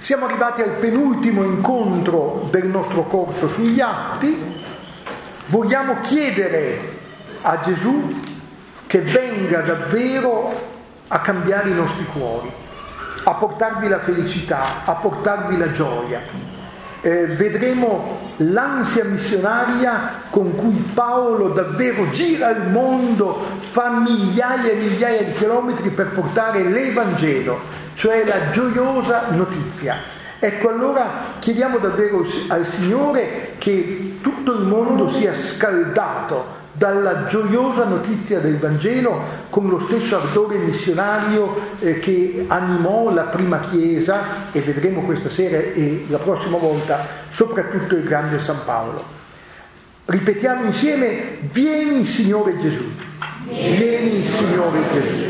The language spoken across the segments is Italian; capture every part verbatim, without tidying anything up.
Siamo arrivati al penultimo incontro del nostro corso sugli Atti. Vogliamo chiedere a Gesù che venga davvero a cambiare i nostri cuori, a portarvi la felicità, a portarvi la gioia. Eh, vedremo l'ansia missionaria con cui Paolo davvero gira il mondo, fa migliaia e migliaia di chilometri per portare l'Evangelo, cioè la gioiosa notizia. Ecco, allora chiediamo davvero al Signore che tutto il mondo sia scaldato dalla gioiosa notizia del Vangelo con lo stesso ardore missionario eh, che animò la prima Chiesa, e vedremo questa sera e la prossima volta soprattutto il grande San Paolo. Ripetiamo insieme: vieni Signore Gesù, vieni Signore Gesù.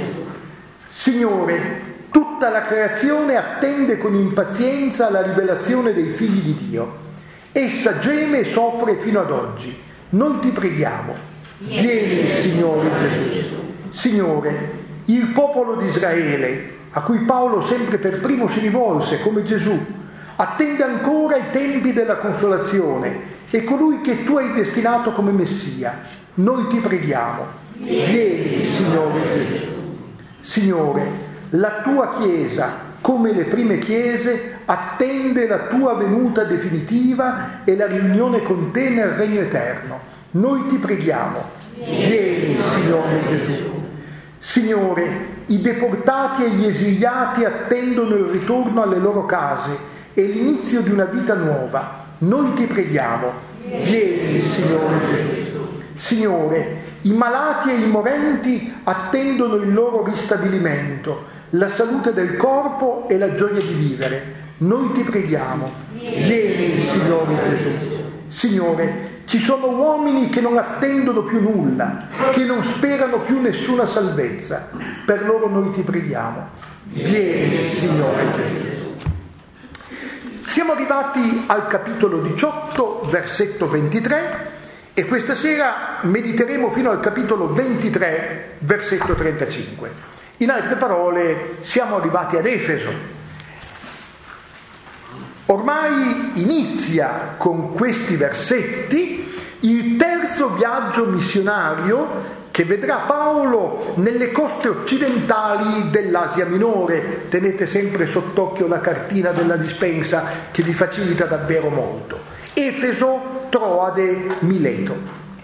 Signore, tutta la creazione attende con impazienza la rivelazione dei figli di Dio. Essa geme e soffre fino ad oggi. Noi ti preghiamo. Vieni, Signore Gesù. Signore, il popolo di Israele, a cui Paolo sempre per primo si rivolse come Gesù, attende ancora i tempi della consolazione e colui che tu hai destinato come Messia. Noi ti preghiamo. Vieni, Signore Gesù. Signore, la tua Chiesa, come le prime chiese, attende la tua venuta definitiva e la riunione con te nel regno eterno. Noi ti preghiamo. Vieni, Signore Gesù. Signore, i deportati e gli esiliati attendono il ritorno alle loro case e l'inizio di una vita nuova. Noi ti preghiamo. Vieni, Signore Gesù. Signore, i malati e i morenti attendono il loro ristabilimento, la salute del corpo e la gioia di vivere. Noi ti preghiamo. Vieni, Signore Gesù. Signore, ci sono uomini che non attendono più nulla, che non sperano più nessuna salvezza. Per loro noi ti preghiamo. Vieni, Signore Gesù. Siamo arrivati al capitolo diciotto, versetto ventitré, e questa sera mediteremo fino al capitolo ventitré, versetto trentacinque. In altre parole, siamo arrivati ad Efeso. Ormai inizia con questi versetti il terzo viaggio missionario che vedrà Paolo nelle coste occidentali dell'Asia Minore. Tenete sempre sott'occhio la cartina della dispensa che vi facilita davvero molto. Efeso, Troade, Mileto.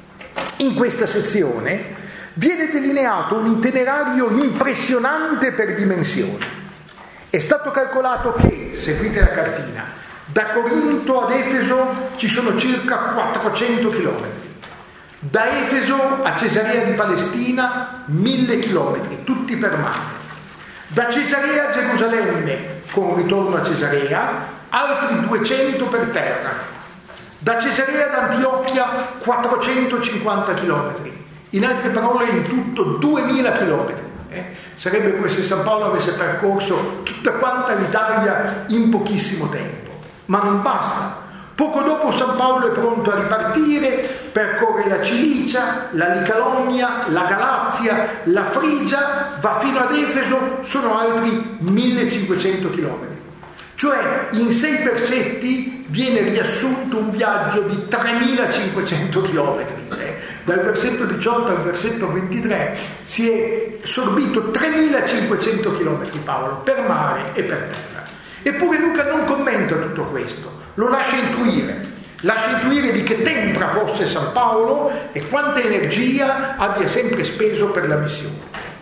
In questa sezione viene delineato un itinerario impressionante per dimensioni. È stato calcolato che, seguite la cartina, da Corinto ad Efeso ci sono circa quattrocento chilometri, da Efeso a Cesarea di Palestina mille chilometri, tutti per mare, da Cesarea a Gerusalemme, con ritorno a Cesarea, altri duecento per terra, da Cesarea ad Antiochia quattrocentocinquanta chilometri, in altre parole in tutto duemila chilometri. Eh? Sarebbe come se San Paolo avesse percorso tutta quanta l'Italia in pochissimo tempo. Ma non basta. Poco dopo San Paolo è pronto a ripartire, percorre la Cilicia, la Licalonia, la Galazia, la Frigia, va fino ad Efeso, sono altri millecinquecento chilometri. Cioè in sei versetti viene riassunto un viaggio di tremilacinquecento chilometri. Eh? Dal versetto diciotto al versetto ventitré si è sorbito tremilacinquecento chilometri Paolo, per mare e per terra. Eppure Luca non commenta tutto questo, lo lascia intuire, lascia intuire di che tempra fosse San Paolo e quanta energia abbia sempre speso per la missione.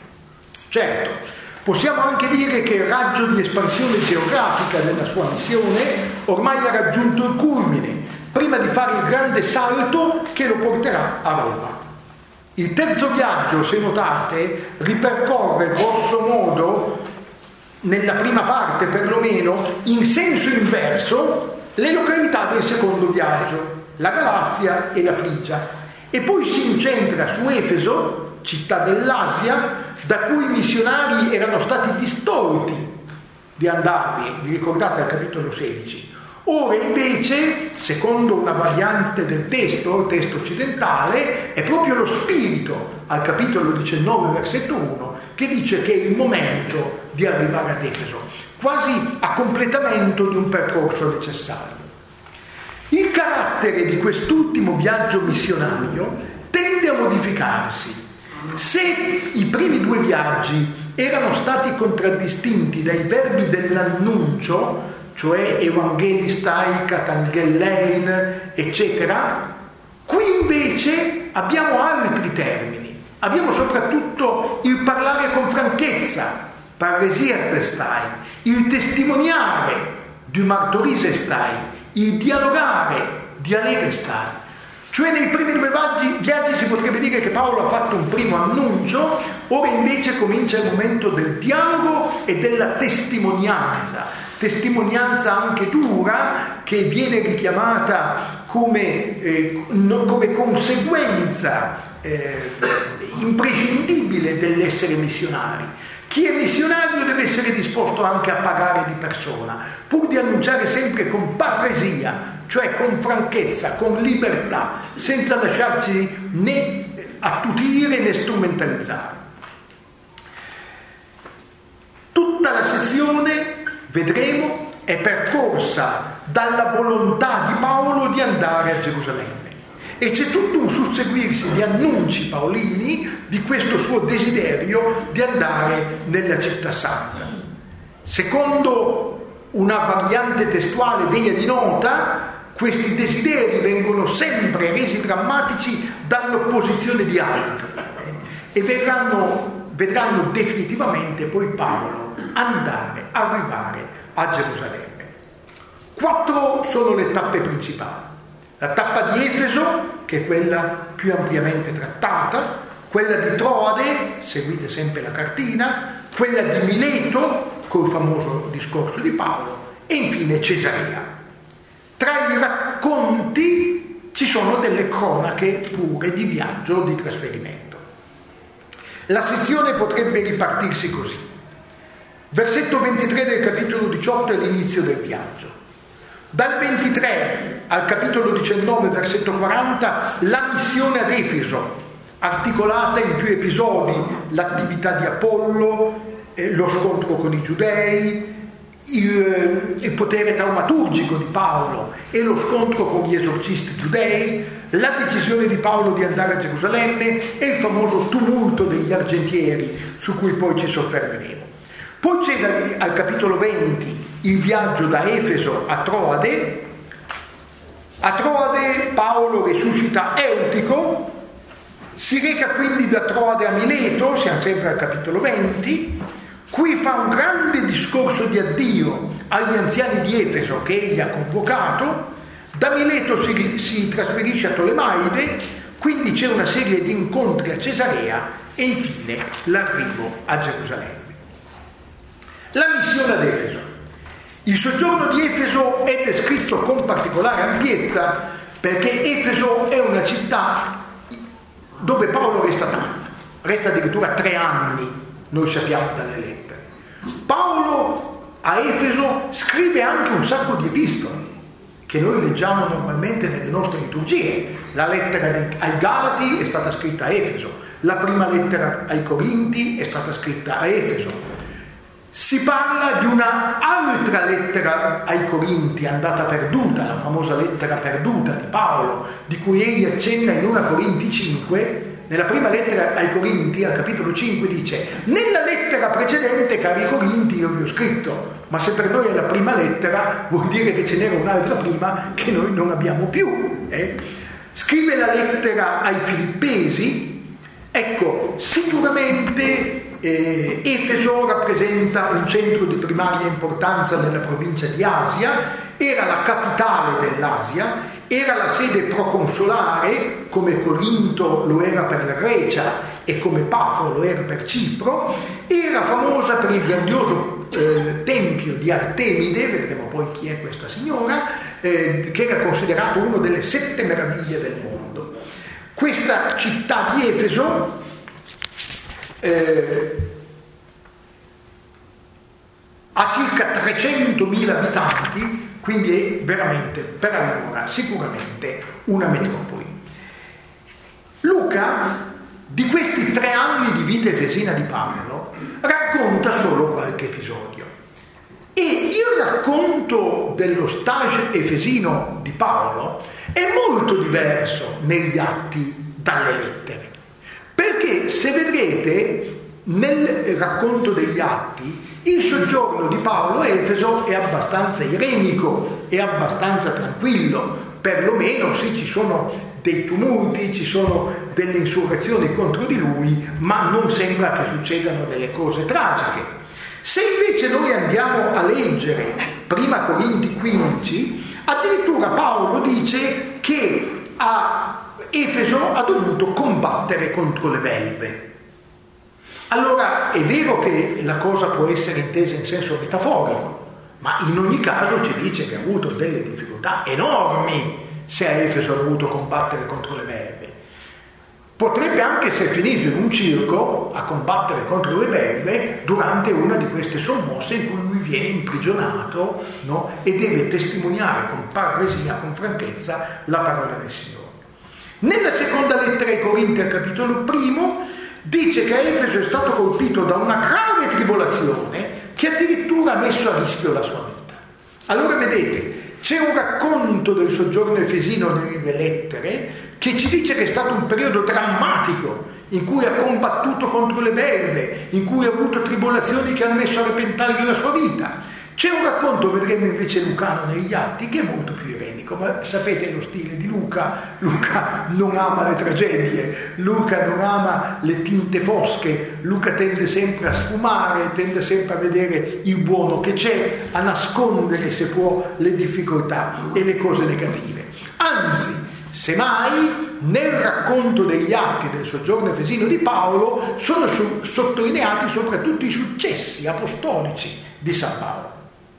Certo, possiamo anche dire che il raggio di espansione geografica della sua missione ormai ha raggiunto il culmine, prima di fare il grande salto che lo porterà a Roma. Il terzo viaggio, se notate, ripercorre grosso modo, nella prima parte perlomeno, in senso inverso, le località del secondo viaggio, la Galazia e la Frigia, e poi si incentra su Efeso, città dell'Asia, da cui i missionari erano stati distolti di andarvi, vi ricordate al capitolo sedici. Ora invece, secondo una variante del testo, il testo occidentale, è proprio lo spirito, al capitolo diciannove, versetto uno, che dice che è il momento di arrivare ad Efeso. quasi a completamento di un percorso necessario. Il carattere di quest'ultimo viaggio missionario tende a modificarsi. Se i primi due viaggi erano stati contraddistinti dai verbi dell'annuncio, cioè evangelistai, katangellein, eccetera, qui invece abbiamo altri termini. Abbiamo soprattutto il parlare con franchezza, parresiastai, il testimoniare, dymartorisestai, il dialogare, dialegestai. Cioè nei primi due viaggi, viaggi si potrebbe dire che Paolo ha fatto un primo annuncio, ora invece comincia il momento del dialogo e della testimonianza, testimonianza anche dura che viene richiamata come, eh, no, come conseguenza eh, imprescindibile dell'essere missionari. Chi è missionario deve essere disposto anche a pagare di persona, pur di annunciare sempre con parresia, cioè con franchezza, con libertà, senza lasciarci né attutire né strumentalizzare. Tutta la sezione, vedremo, è percorsa dalla volontà di Paolo di andare a Gerusalemme. E c'è tutto un susseguirsi di annunci paolini di questo suo desiderio di andare nella città santa. Secondo una variante testuale degna di nota, questi desideri vengono sempre resi drammatici dall'opposizione di altri e verranno, vedranno definitivamente poi Paolo andare, arrivare a Gerusalemme. Quattro sono le tappe principali. La tappa di Efeso, che è quella più ampiamente trattata, quella di Troade, seguite sempre la cartina, quella di Mileto, col famoso discorso di Paolo, e infine Cesarea. Tra i racconti ci sono delle cronache pure di viaggio, di trasferimento. La sezione potrebbe ripartirsi così. Versetto ventitré del capitolo diciotto è l'inizio del viaggio. Dal ventitré al capitolo diciannove, versetto quaranta, la missione ad Efeso, articolata in più episodi, l'attività di Apollo, eh, lo scontro con i giudei, il, il potere taumaturgico di Paolo e lo scontro con gli esorcisti giudei, la decisione di Paolo di andare a Gerusalemme e il famoso tumulto degli argentieri, su cui poi ci soffermeremo. Poi c'è al capitolo venti il viaggio da Efeso a Troade. A Troade Paolo risuscita Eutico, si reca quindi da Troade a Mileto, siamo sempre al capitolo venti, qui fa un grande discorso di addio agli anziani di Efeso che egli ha convocato, da Mileto si, si trasferisce a Tolemaide, quindi c'è una serie di incontri a Cesarea e infine l'arrivo a Gerusalemme. La missione ad Efeso. Il soggiorno di Efeso è descritto con particolare ampiezza perché Efeso è una città dove Paolo resta tanto, resta addirittura tre anni, noi sappiamo dalle lettere. Paolo a Efeso scrive anche un sacco di epistoli che noi leggiamo normalmente nelle nostre liturgie. La lettera ai Galati è stata scritta a Efeso, la prima lettera ai Corinti è stata scritta a Efeso. Si parla di una altra lettera ai Corinti andata perduta, la famosa lettera perduta di Paolo, di cui egli accenna in prima Corinti cinque. Nella prima lettera ai Corinti, al capitolo cinque, dice: nella lettera precedente, cari Corinti, io vi ho scritto, ma se per noi è la prima lettera, vuol dire che ce n'era un'altra prima che noi non abbiamo più. Eh? Scrive la lettera ai Filippesi. Ecco, sicuramente Eh, Efeso rappresenta un centro di primaria importanza nella provincia di Asia, era la capitale dell'Asia, era la sede proconsolare, come Corinto lo era per la Grecia e come Pafo lo era per Cipro, era famosa per il grandioso eh, tempio di Artemide, vedremo poi chi è questa signora, eh, che era considerato una delle sette meraviglie del mondo. Questa città di Efeso Eh, ha circa trecentomila abitanti, quindi è veramente per allora sicuramente una metropoli. Luca di questi tre anni di vita efesina di Paolo racconta solo qualche episodio. racconto dello stage efesino di Paolo è molto diverso negli atti dalle lettere, perché se vedrete nel racconto degli atti il soggiorno di Paolo a Efeso è abbastanza irenico, è abbastanza tranquillo, perlomeno sì, ci sono dei tumulti, ci sono delle insurrezioni contro di lui, ma non sembra che succedano delle cose tragiche. Se invece noi andiamo a leggere prima Corinti quindici, addirittura Paolo dice che a Efeso ha dovuto combattere contro le belve. Allora è vero che la cosa può essere intesa in senso metaforico, ma in ogni caso ci dice che ha avuto delle difficoltà enormi se a Efeso ha dovuto combattere contro le belve. Potrebbe anche essere finito in un circo a combattere contro le belve durante una di queste sommosse in cui lui viene imprigionato, no? E deve testimoniare con parresia, con franchezza, la parola del Signore. Nella seconda lettera ai Corinti, al capitolo primo, dice che a Efeso è stato colpito da una grave tribolazione che addirittura ha messo a rischio la sua vita. Allora vedete, c'è un racconto del soggiorno efesino nelle lettere che ci dice che è stato un periodo drammatico in cui ha combattuto contro le belve, in cui ha avuto tribolazioni che hanno messo a repentaglio la sua vita. C'è un racconto, vedremo invece Lucano negli Atti, che è molto più irenico, ma sapete lo stile di Luca. Luca non ama le tragedie, Luca non ama le tinte fosche, Luca tende sempre a sfumare, tende sempre a vedere il buono che c'è, a nascondere se può le difficoltà e le cose negative. Anzi, semmai nel racconto degli atti del soggiorno efesino di Paolo sono su- sottolineati soprattutto i successi apostolici di San Paolo.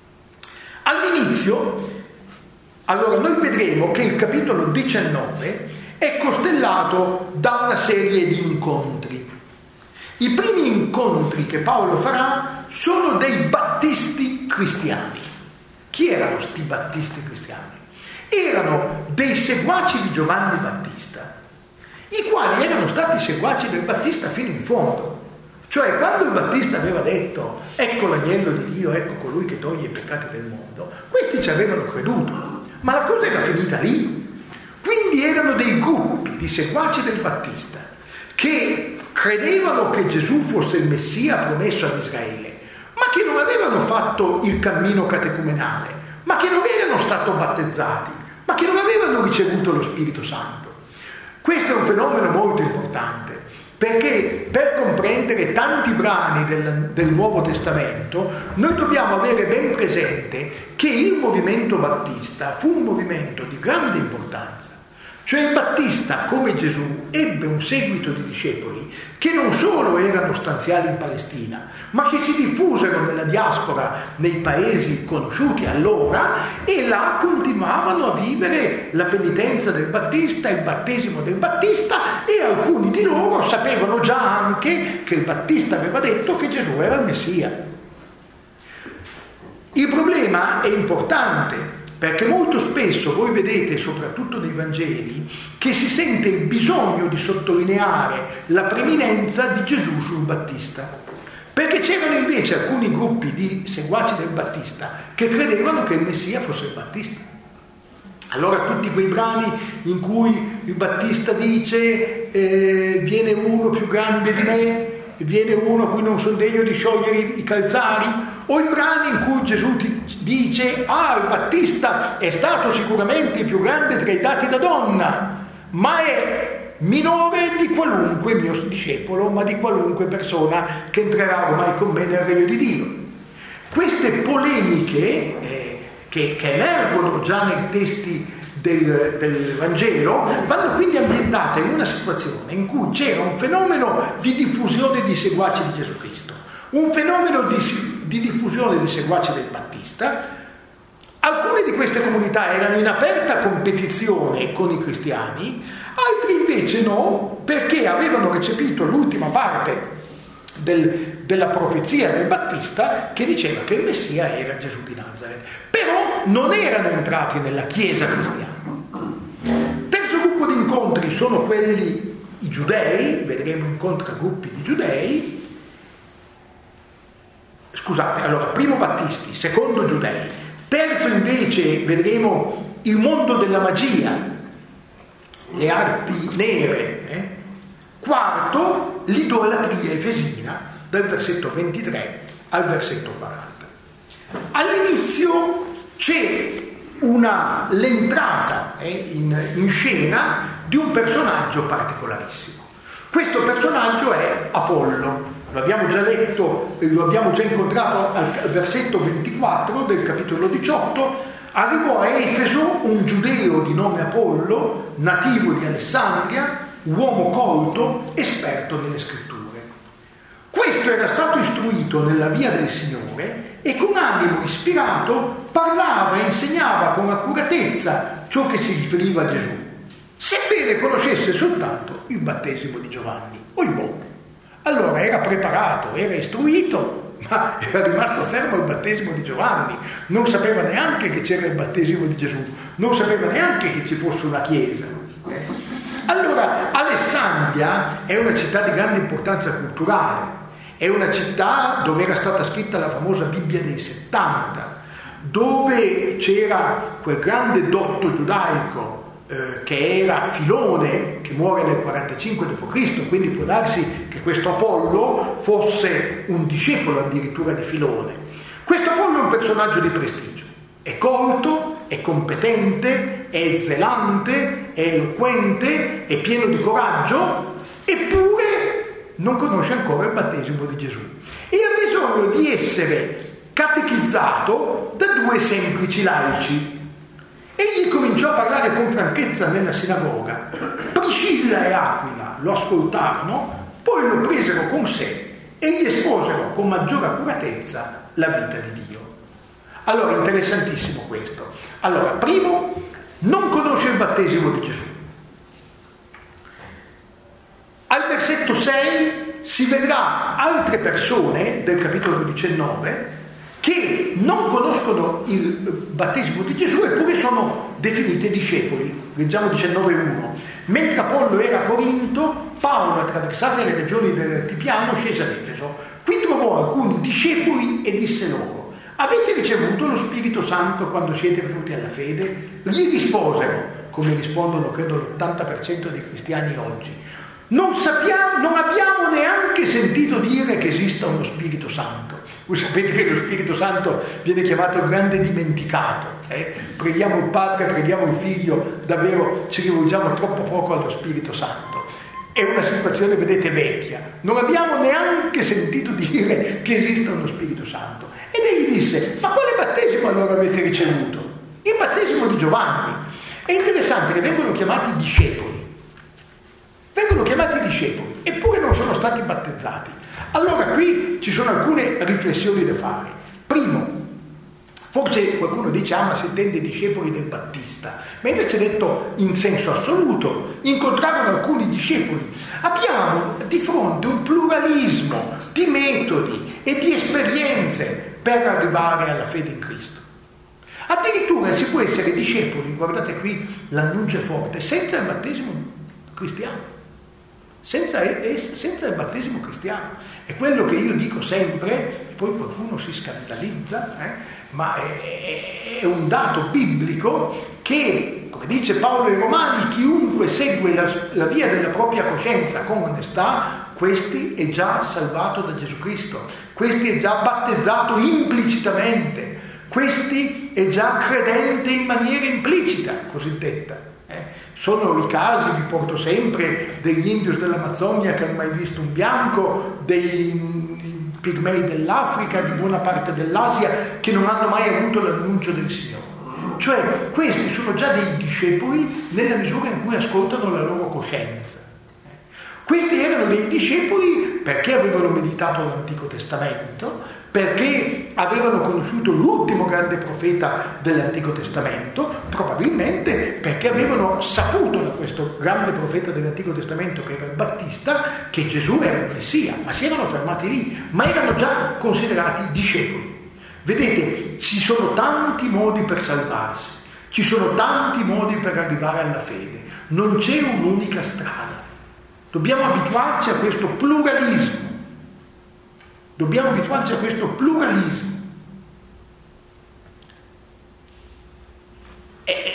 All'inizio, allora noi vedremo che il capitolo diciannove è costellato da una serie di incontri. I primi incontri che Paolo farà sono dei battisti cristiani. Chi erano sti battisti cristiani? Erano dei seguaci di Giovanni Battista, i quali erano stati seguaci del Battista fino in fondo. Cioè, quando il Battista aveva detto ecco l'agnello di Dio, ecco colui che toglie i peccati del mondo, questi ci avevano creduto, ma la cosa era finita lì. Quindi erano dei gruppi di seguaci del Battista che credevano che Gesù fosse il Messia promesso ad Israele, ma che non avevano fatto il cammino catecumenale, ma che non erano stati battezzati, ma che non avevano ricevuto lo Spirito Santo. Questo è un fenomeno molto importante, perché per comprendere tanti brani del, del Nuovo Testamento noi dobbiamo avere ben presente che il movimento battista fu un movimento di grande importanza. Cioè il Battista, come Gesù, ebbe un seguito di discepoli che non solo erano stanziali in Palestina, ma che si diffusero nella diaspora, nei paesi conosciuti allora, e là continuavano a vivere la penitenza del Battista, il battesimo del Battista, e alcuni di loro sapevano già anche che il Battista aveva detto che Gesù era il Messia. Il problema è importante, perché molto spesso voi vedete, soprattutto nei Vangeli, che si sente il bisogno di sottolineare la preminenza di Gesù sul Battista, perché c'erano invece alcuni gruppi di seguaci del Battista che credevano che il Messia fosse il Battista. Allora tutti quei brani in cui il Battista dice eh, viene uno più grande di me, viene uno a cui non sono degno di sciogliere i calzari, o i brani in cui Gesù ti dice ah, il Battista è stato sicuramente il più grande tra i dati da donna, ma è minore di qualunque mio discepolo, ma di qualunque persona che entrerà ormai con me nel regno di Dio. Queste polemiche eh, che, che emergono già nei testi Del, del Vangelo vanno quindi ambientate in una situazione in cui c'era un fenomeno di diffusione di seguaci di Gesù Cristo, un fenomeno di, di diffusione di seguaci del Battista. Alcune di queste comunità erano in aperta competizione con i cristiani, altri invece no, perché avevano recepito l'ultima parte del, della profezia del Battista che diceva che il Messia era Gesù di Nazaret, però non erano entrati nella Chiesa cristiana. Terzo gruppo di incontri sono quelli i giudei, vedremo incontri a gruppi di giudei. Scusate, allora, primo battisti, secondo giudei, Terzo invece vedremo il mondo della magia, le arti nere. Eh? Quarto, l'idolatria efesina, dal versetto ventitré al versetto quaranta. All'inizio c'è una, l'entrata eh, in, in scena di un personaggio particolarissimo. Questo personaggio è Apollo. Lo abbiamo già letto, lo abbiamo già incontrato al versetto ventiquattro del capitolo diciotto. Arrivò a Efeso un giudeo di nome Apollo, nativo di Alessandria, uomo colto, esperto nelle scritture. Questo era stato istruito nella via del Signore e con animo ispirato parlava e insegnava con accuratezza ciò che si riferiva a Gesù, sebbene conoscesse soltanto il battesimo di Giovanni. Oibò! Allora era preparato, era istruito, ma era rimasto fermo al battesimo di Giovanni, non sapeva neanche che c'era il battesimo di Gesù, non sapeva neanche che ci fosse una chiesa. Allora, Alessandria è una città di grande importanza culturale, è una città dove era stata scritta la famosa Bibbia dei settanta, dove c'era quel grande dotto giudaico eh, che era Filone, che muore nel quarantacinque dopo Cristo, quindi può darsi che questo Apollo fosse un discepolo addirittura di Filone. Questo Apollo è un personaggio di prestigio, è colto, è competente, è zelante, è eloquente, è pieno di coraggio, eppure non conosce ancora il battesimo di Gesù e ha bisogno di essere catechizzato da due semplici laici. Egli cominciò a parlare con franchezza nella sinagoga. Priscilla e Aquila lo ascoltarono, poi lo presero con sé e gli esposero con maggiore accuratezza la vita di Dio. Allora, interessantissimo questo. Allora, primo, non conosce il battesimo di Gesù. Al versetto sei si vedrà altre persone del capitolo diciannove che non conoscono il battesimo di Gesù eppure sono definite discepoli. Leggiamo diciannove uno. Mentre Apollo era a Corinto, Paolo, attraversate le regioni dell'Altipiano, scese ad Efeso. Qui trovò alcuni discepoli e disse loro: avete ricevuto lo Spirito Santo quando siete venuti alla fede? Gli risposero, come rispondono credo l'ottanta per cento dei cristiani oggi: non sappiamo, non abbiamo neanche sentito dire che esista uno Spirito Santo. Voi sapete che lo Spirito Santo viene chiamato il grande dimenticato. Eh? Preghiamo il Padre, preghiamo il Figlio, davvero ci rivolgiamo troppo poco allo Spirito Santo. È una situazione, vedete, vecchia. Non abbiamo neanche sentito dire che esista uno Spirito Santo. Ed egli disse: ma quale battesimo allora avete ricevuto? Il battesimo di Giovanni. È interessante che vengono chiamati discepoli. Vengono chiamati discepoli, eppure non sono stati battezzati. Allora qui ci sono alcune riflessioni da fare. Primo, forse qualcuno dice: ah, ma si intende discepoli del Battista, ma invece detto in senso assoluto, incontrarono alcuni discepoli. Abbiamo di fronte un pluralismo di metodi e di esperienze per arrivare alla fede in Cristo. Addirittura si può essere discepoli, guardate qui l'annuncio forte, senza il battesimo cristiano. Senza, senza il battesimo cristiano. È quello che io dico sempre, poi qualcuno si scandalizza, eh? ma è, è un dato biblico che, come dice Paolo ai Romani, chiunque segue la, la via della propria coscienza con onestà, questi è già salvato da Gesù Cristo, questi è già battezzato implicitamente, questi è già credente in maniera implicita, cosiddetta. Eh? Sono i casi, vi porto sempre, degli indios dell'Amazzonia che hanno mai visto un bianco, dei pigmei dell'Africa, di buona parte dell'Asia che non hanno mai avuto l'annuncio del Signore. Cioè, questi sono già dei discepoli nella misura in cui ascoltano la loro coscienza. Questi erano dei discepoli perché avevano meditato l'Antico Testamento, perché avevano conosciuto l'ultimo grande profeta dell'Antico Testamento, probabilmente perché avevano saputo da questo grande profeta dell'Antico Testamento, che era il Battista, che Gesù era il Messia, ma si erano fermati lì, ma erano già considerati discepoli. Vedete, ci sono tanti modi per salvarsi, ci sono tanti modi per arrivare alla fede, non c'è un'unica strada. Dobbiamo abituarci a questo pluralismo. Dobbiamo abituarci a questo pluralismo.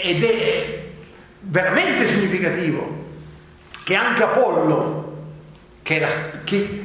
ed è veramente significativo che anche Apollo, che è, la, che,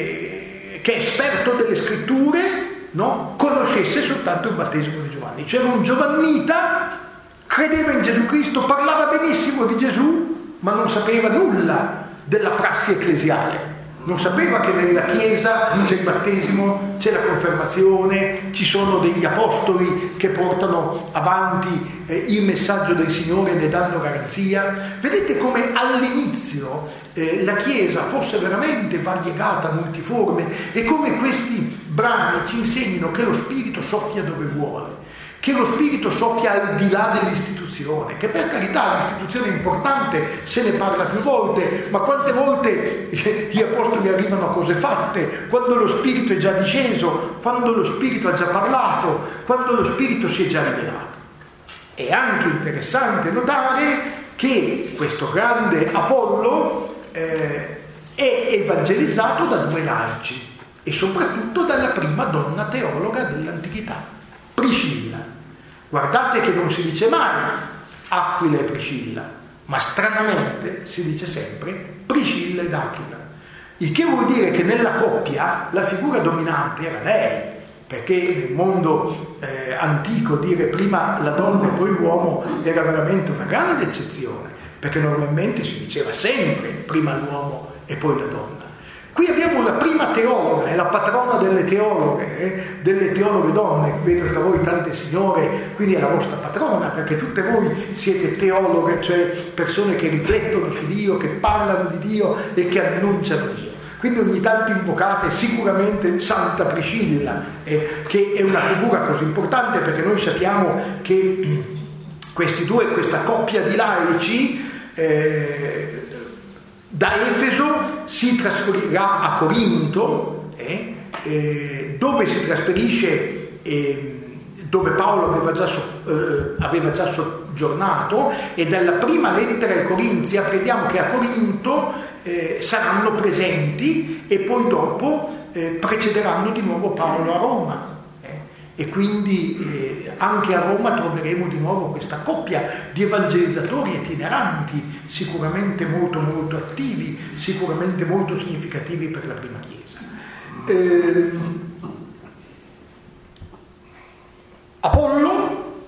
eh, che è esperto delle scritture, no, conoscesse soltanto il battesimo di Giovanni. C'era un giovannita, credeva in Gesù Cristo, parlava benissimo di Gesù, ma non sapeva nulla della prassi ecclesiale. Non sapeva che nella Chiesa c'è il battesimo, c'è la confermazione, ci sono degli apostoli che portano avanti eh, il messaggio del Signore e ne danno garanzia. Vedete come all'inizio eh, la Chiesa fosse veramente variegata, multiforme, e come questi brani ci insegnino che lo Spirito soffia dove vuole, che lo Spirito soffia al di là dell'istituzione, che per carità l'istituzione è importante, se ne parla più volte, ma quante volte gli apostoli arrivano a cose fatte, quando lo Spirito è già disceso, quando lo Spirito ha già parlato, quando lo Spirito si è già rivelato. È anche interessante notare che questo grande Apollo eh, è evangelizzato da due laici e soprattutto dalla prima donna teologa dell'antichità, Priscilla. Guardate che non si dice mai Aquila e Priscilla, ma stranamente si dice sempre Priscilla ed Aquila, il che vuol dire che nella coppia la figura dominante era lei, perché nel mondo eh, antico dire prima la donna e poi l'uomo era veramente una grande eccezione, perché normalmente si diceva sempre prima l'uomo e poi la donna. Qui abbiamo la prima teologa, è la patrona delle teologhe, eh, delle teologhe donne. Vedo tra voi tante signore, quindi è la vostra patrona, perché tutte voi siete teologhe, cioè persone che riflettono su Dio, che parlano di Dio e che annunciano Dio. Quindi ogni tanto invocate sicuramente Santa Priscilla, eh, che è una figura così importante, perché noi sappiamo che questi due, questa coppia di laici, eh, da Efeso si trasferirà a Corinto, eh, eh, dove si trasferisce, eh, dove Paolo aveva già, so, eh, aveva già soggiornato, e dalla prima lettera ai Corinzi apprendiamo che a Corinto eh, saranno presenti e poi dopo eh, precederanno di nuovo Paolo a Roma. E quindi eh, anche a Roma troveremo di nuovo questa coppia di evangelizzatori itineranti, sicuramente molto molto attivi, sicuramente molto significativi per la prima Chiesa. Eh, Apollo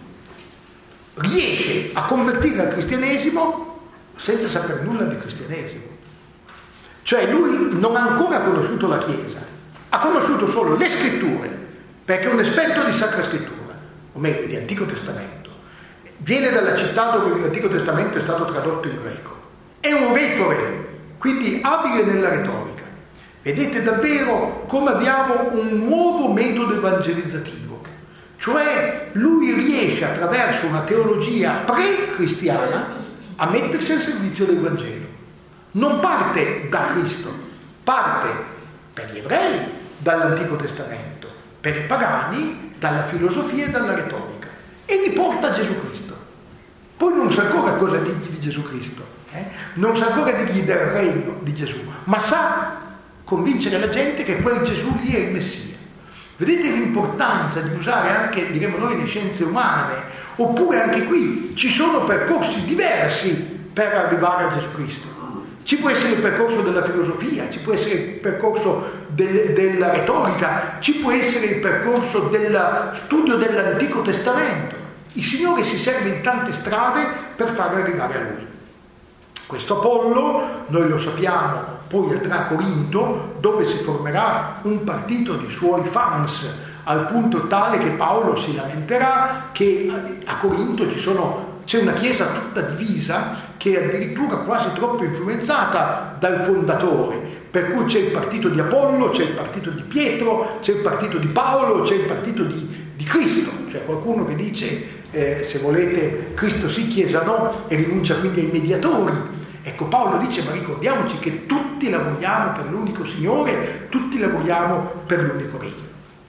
riesce a convertire al cristianesimo senza sapere nulla di cristianesimo. Cioè lui non ha ancora conosciuto la Chiesa, ha conosciuto solo le scritture, perché è un esperto di Sacra Scrittura, o meglio di Antico Testamento. Viene dalla città dove l'Antico Testamento è stato tradotto in greco. È un retore, quindi abile nella retorica. Vedete davvero come abbiamo un nuovo metodo evangelizzativo, cioè lui riesce attraverso una teologia pre-cristiana a mettersi al servizio del Vangelo. Non parte da Cristo, parte per gli ebrei dall'Antico Testamento, per i pagani dalla filosofia e dalla retorica, e li porta a Gesù Cristo. Poi non sa ancora cosa dirgli di Gesù Cristo, eh? non sa ancora dirgli del regno di Gesù, ma sa convincere la gente che quel Gesù lì è il Messia. Vedete l'importanza di usare anche, diremo noi, le scienze umane, oppure anche qui ci sono percorsi diversi per arrivare a Gesù Cristo. Ci può essere il percorso della filosofia, ci può essere il percorso del, della retorica, ci può essere il percorso del studio dell'Antico Testamento. Il Signore si serve di tante strade per far arrivare a Lui. Questo Apollo, noi lo sappiamo, poi andrà a Corinto, dove si formerà un partito di suoi fans, al punto tale che Paolo si lamenterà che a Corinto ci sono, c'è una chiesa tutta divisa, che è addirittura quasi troppo influenzata dal fondatore, per cui c'è il partito di Apollo, c'è il partito di Pietro, c'è il partito di Paolo, c'è il partito di, di Cristo, cioè qualcuno che dice eh, se volete Cristo sì, Chiesa no, e rinuncia quindi ai mediatori. Ecco, Paolo dice, ma ricordiamoci che tutti lavoriamo per l'unico Signore, tutti lavoriamo per l'unico Regno.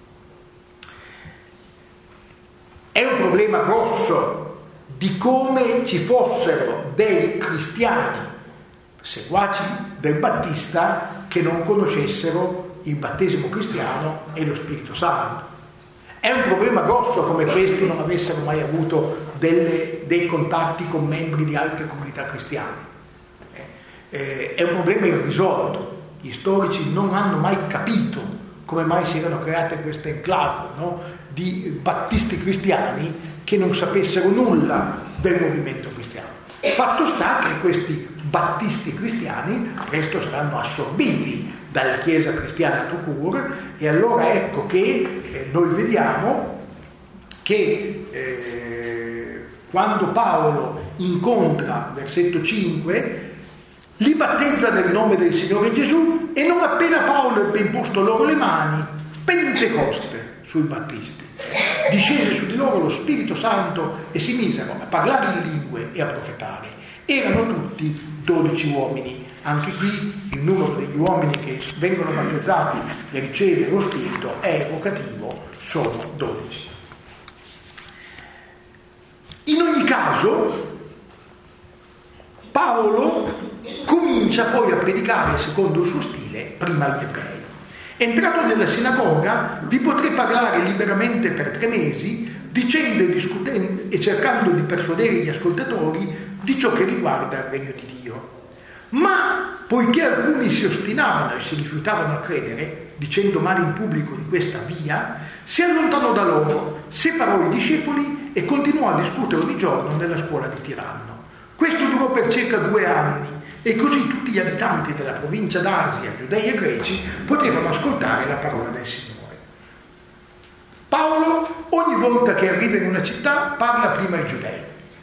È un problema grosso di come ci fossero dei cristiani seguaci del Battista che non conoscessero il battesimo cristiano e lo Spirito Santo. È un problema grosso come questi non avessero mai avuto delle, dei contatti con membri di altre comunità cristiane. Eh, eh, è un problema irrisolto. Gli storici non hanno mai capito come mai si erano create queste enclave, no? Di battisti cristiani che non sapessero nulla del movimento cristiano. Fatto sta che questi battisti cristiani presto saranno assorbiti dalla Chiesa cristiana tout court, e allora ecco che eh, noi vediamo che eh, quando Paolo incontra, versetto cinque, li battezza nel nome del Signore Gesù, e non appena Paolo ebbe imposto loro le mani, Pentecoste sui battisti. Discese su di loro lo Spirito Santo e si misero a parlare in lingue e a profetare. Erano tutti dodici uomini. Anche qui il numero degli uomini che vengono battezzati e riceve lo Spirito è evocativo, sono dodici. In ogni caso, Paolo comincia poi a predicare secondo il suo stile prima agli ebrei. Entrato nella sinagoga, vi potrei parlare liberamente per tre mesi, dicendo e discutendo e cercando di persuadere gli ascoltatori di ciò che riguarda il regno di Dio. Ma poiché alcuni si ostinavano e si rifiutavano a credere, dicendo male in pubblico di questa via, si allontanò da loro, separò i discepoli e continuò a discutere ogni giorno nella scuola di Tiranno. Questo durò per circa due anni, e così tutti gli abitanti della provincia d'Asia, giudei e greci, potevano ascoltare la parola del Signore. Paolo, ogni volta che arriva in una città, parla prima ai giudei.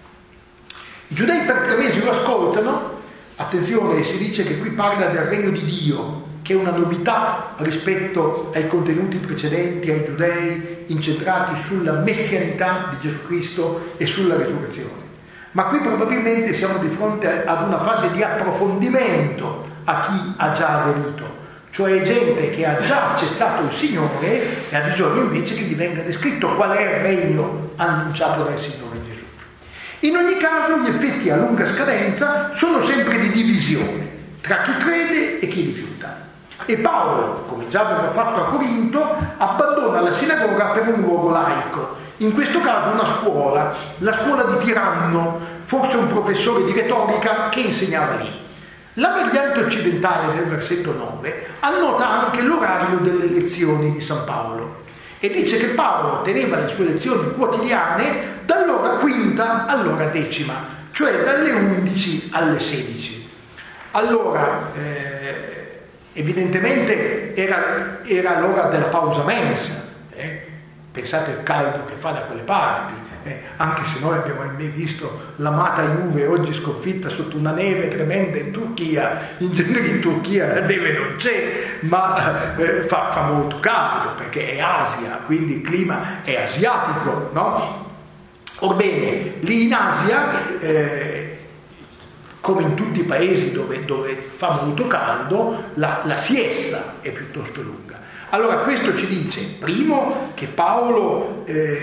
I giudei per tre mesi lo ascoltano. Attenzione, si dice che qui parla del regno di Dio, che è una novità rispetto ai contenuti precedenti, ai giudei incentrati sulla messianità di Gesù Cristo e sulla risurrezione. Ma qui probabilmente siamo di fronte ad una fase di approfondimento a chi ha già aderito, cioè gente che ha già accettato il Signore e ha bisogno invece che gli venga descritto qual è il regno annunciato dal Signore Gesù. In ogni caso, gli effetti a lunga scadenza sono sempre di divisione tra chi crede e chi rifiuta. E Paolo, come già aveva fatto a Corinto, abbandona la sinagoga per un luogo laico, in questo caso una scuola, la scuola di Tiranno, forse un professore di retorica che insegnava lì. La variante occidentale del versetto nove annota anche l'orario delle lezioni di San Paolo e dice che Paolo teneva le sue lezioni quotidiane dall'ora quinta all'ora decima, cioè dalle undici alle sedici. Allora, eh, evidentemente era, era l'ora della pausa mensa, eh? Pensate al caldo che fa da quelle parti, eh, anche se noi abbiamo mai visto l'amata Juve oggi sconfitta sotto una neve tremenda in Turchia. In genere in Turchia la neve non c'è, ma eh, fa, fa molto caldo perché è Asia, quindi il clima è asiatico, no? Orbene, lì in Asia, eh, come in tutti i paesi dove, dove fa molto caldo, la, la siesta è piuttosto lunga. Allora questo ci dice, primo, che Paolo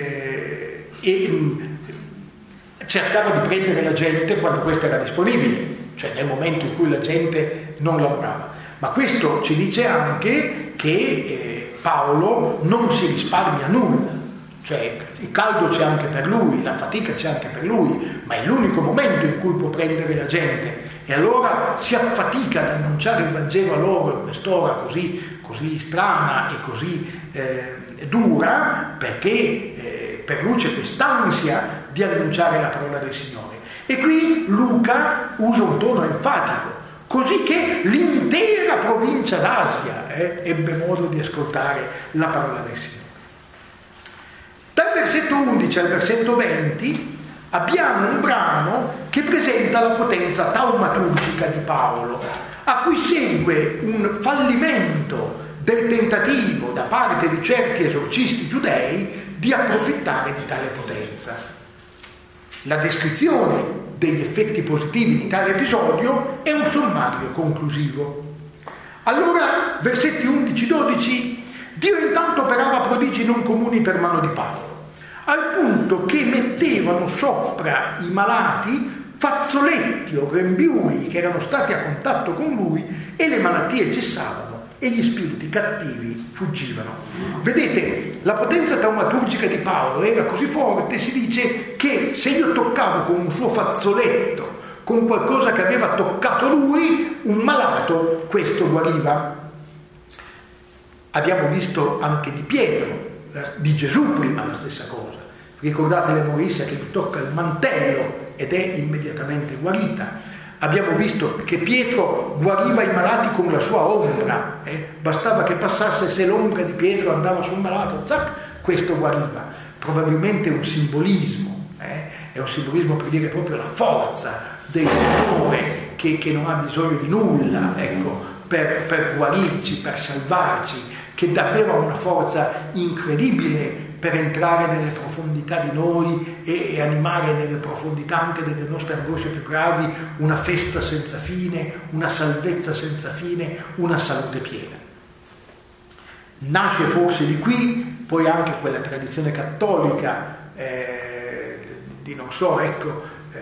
eh, e, cercava di prendere la gente quando questa era disponibile, cioè nel momento in cui la gente non lavorava. Ma questo ci dice anche che eh, Paolo non si risparmia nulla, cioè il caldo c'è anche per lui, la fatica c'è anche per lui, ma è l'unico momento in cui può prendere la gente. E allora si affatica ad annunciare il Vangelo a loro in quest'ora così così strana e così eh, dura, perché eh, per lui c'è quest'ansia di annunciare la parola del Signore. E qui Luca usa un tono enfatico, così che l'intera provincia d'Asia eh, ebbe modo di ascoltare la parola del Signore. Dal versetto undici al versetto venti abbiamo un brano che presenta la potenza taumaturgica di Paolo, a cui segue un fallimento del tentativo da parte di certi esorcisti giudei di approfittare di tale potenza. La descrizione degli effetti positivi di tale episodio è un sommario conclusivo. Allora, versetti undici dodici, Dio intanto operava prodigi non comuni per mano di Paolo, al punto che mettevano sopra i malati fazzoletti o grembiuli che erano stati a contatto con lui e le malattie cessavano e gli spiriti cattivi fuggivano. Vedete, la potenza taumaturgica di Paolo era così forte, si dice, che se io toccavo con un suo fazzoletto, con qualcosa che aveva toccato lui, un malato, questo guariva. Abbiamo visto anche di Pietro, di Gesù prima la stessa cosa. Ricordate l'emorissa che gli tocca il mantello ed è immediatamente guarita. Abbiamo visto che Pietro guariva i malati con la sua ombra, eh? Bastava che passasse, se l'ombra di Pietro andava sul malato, zac, questo guariva. Probabilmente è un simbolismo, eh? È un simbolismo per dire proprio la forza del Signore che, che non ha bisogno di nulla, ecco, per, per guarirci, per salvarci, che davvero ha una forza incredibile per entrare nelle profondità di noi e, e animare nelle profondità anche delle nostre angosce più gravi una festa senza fine, una salvezza senza fine, una salute piena. Nasce forse di qui poi anche quella tradizione cattolica eh, di, non so, ecco, eh,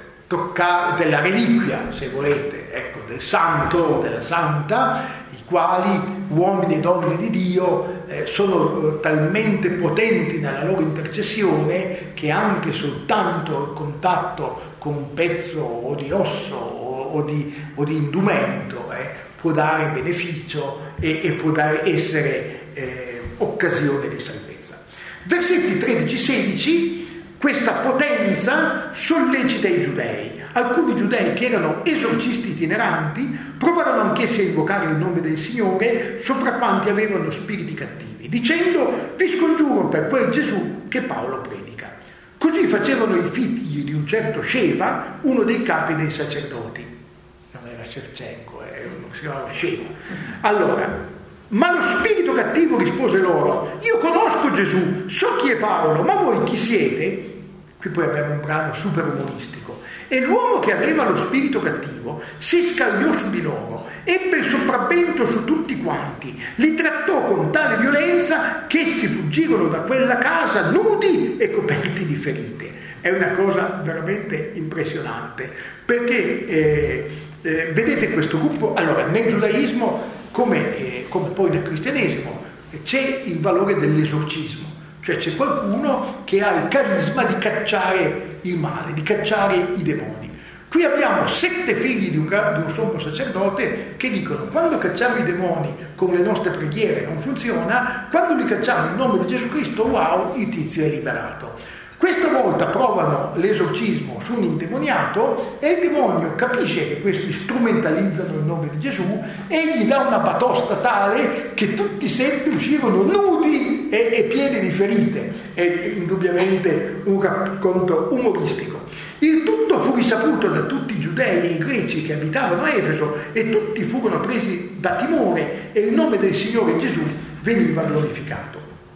toccare della reliquia, se volete, ecco, del santo o della santa, quali uomini e donne di Dio eh, sono eh, talmente potenti nella loro intercessione che anche soltanto il contatto con un pezzo o di osso o, o, di, o di indumento eh, può dare beneficio e, e può dare, essere eh, occasione di salvezza. Versetti tredici sedici, questa potenza sollecita i giudei. Alcuni giudei che erano esorcisti itineranti provarono anch'essi a invocare il nome del Signore sopra quanti avevano spiriti cattivi, dicendo: vi scongiuro per quel Gesù che Paolo predica. Così facevano i figli di un certo Sceva, uno dei capi dei sacerdoti. Non era Shevchenko, eh, si chiamava Sceva. Allora, ma lo spirito cattivo rispose loro: io conosco Gesù, so chi è Paolo, ma voi chi siete? Qui poi abbiamo un brano super umoristico. E l'uomo che aveva lo spirito cattivo si scagliò su di loro, ebbe il sopravvento su tutti quanti, li trattò con tale violenza che essi fuggirono da quella casa nudi e coperti di ferite. È una cosa veramente impressionante, perché eh, eh, vedete questo gruppo, allora nel giudaismo come, eh, come poi nel cristianesimo c'è il valore dell'esorcismo. Cioè c'è qualcuno che ha il carisma di cacciare il male, di cacciare i demoni. Qui abbiamo sette figli di un, di un sommo sacerdote che dicono: quando cacciamo i demoni con le nostre preghiere non funziona, quando li cacciamo in nome di Gesù Cristo, wow, il tizio è liberato. Questa volta provano l'esorcismo su un indemoniato e il demonio capisce che questi strumentalizzano il nome di Gesù e gli dà una batosta tale che tutti e sette uscirono nudi e, e pieni di ferite. È indubbiamente un racconto umoristico. Il tutto fu risaputo da tutti i giudei e i greci che abitavano a Efeso e tutti furono presi da timore e il nome del Signore Gesù veniva glorificato.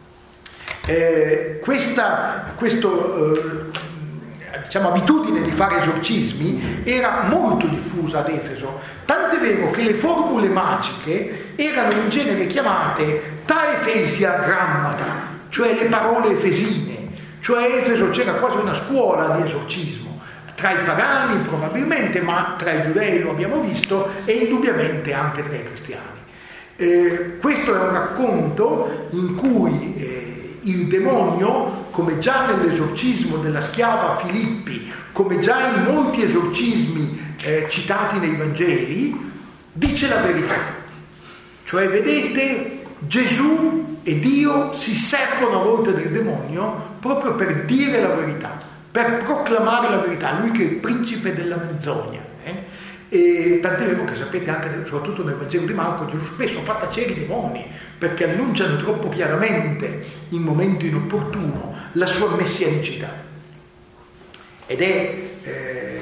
Eh, questa questo, eh, diciamo, abitudine di fare esorcismi era molto diffusa ad Efeso, tant'è vero che le formule magiche erano in genere chiamate ta efesia grammata, cioè le parole efesine, cioè a Efeso c'era quasi una scuola di esorcismo, tra i pagani probabilmente, ma tra i giudei lo abbiamo visto e indubbiamente anche tra i cristiani. Eh, questo è un racconto in cui eh, il demonio, come già nell'esorcismo della schiava Filippi, come già in molti esorcismi eh, citati nei Vangeli, dice la verità. Cioè, vedete, Gesù e Dio si servono a volte del demonio proprio per dire la verità, per proclamare la verità, lui che è il principe della menzogna. Eh? E tant'è vero che sapete anche, soprattutto nel Vangelo di Marco, Gesù spesso fa tacere i demoni perché annunciano troppo chiaramente in momento inopportuno la sua messianicità. Ed è eh, eh,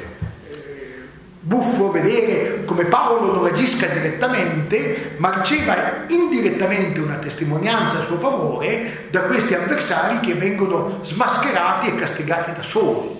buffo vedere come Paolo non agisca direttamente ma riceva indirettamente una testimonianza a suo favore da questi avversari che vengono smascherati e castigati da soli.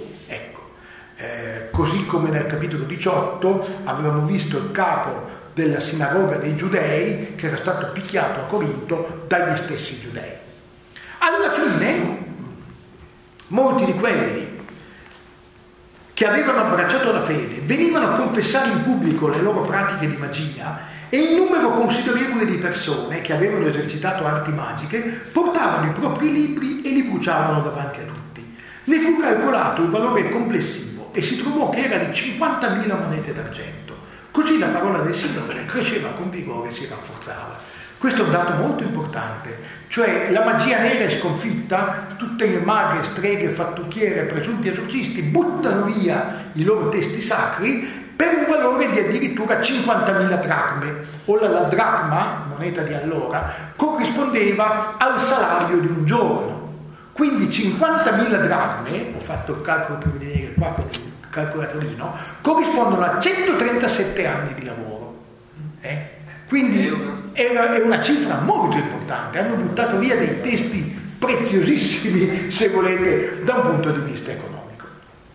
Eh, così come nel capitolo diciotto avevamo visto il capo della sinagoga dei giudei che era stato picchiato a Corinto dagli stessi giudei. Alla fine molti di quelli che avevano abbracciato la fede venivano a confessare in pubblico le loro pratiche di magia, e il numero considerevole di persone che avevano esercitato arti magiche portavano i propri libri e li bruciavano davanti a tutti. Ne fu calcolato il valore complessivo e si trovò che era di cinquantamila monete d'argento. Così la parola del Signore cresceva con vigore e si rafforzava. Questo è un dato molto importante, cioè la magia nera è sconfitta, tutte le maghe, streghe, fattucchiere, presunti esorcisti buttano via i loro testi sacri per un valore di addirittura cinquantamila dracme. Ora la dracma, moneta di allora, corrispondeva al salario di un giorno. Quindi cinquantamila dracme, ho fatto il calcolo per vedere qua con il calcolatorino, corrispondono a centotrentasette anni di lavoro. Eh? Quindi è una cifra molto importante, hanno buttato via dei testi preziosissimi, se volete, da un punto di vista economico.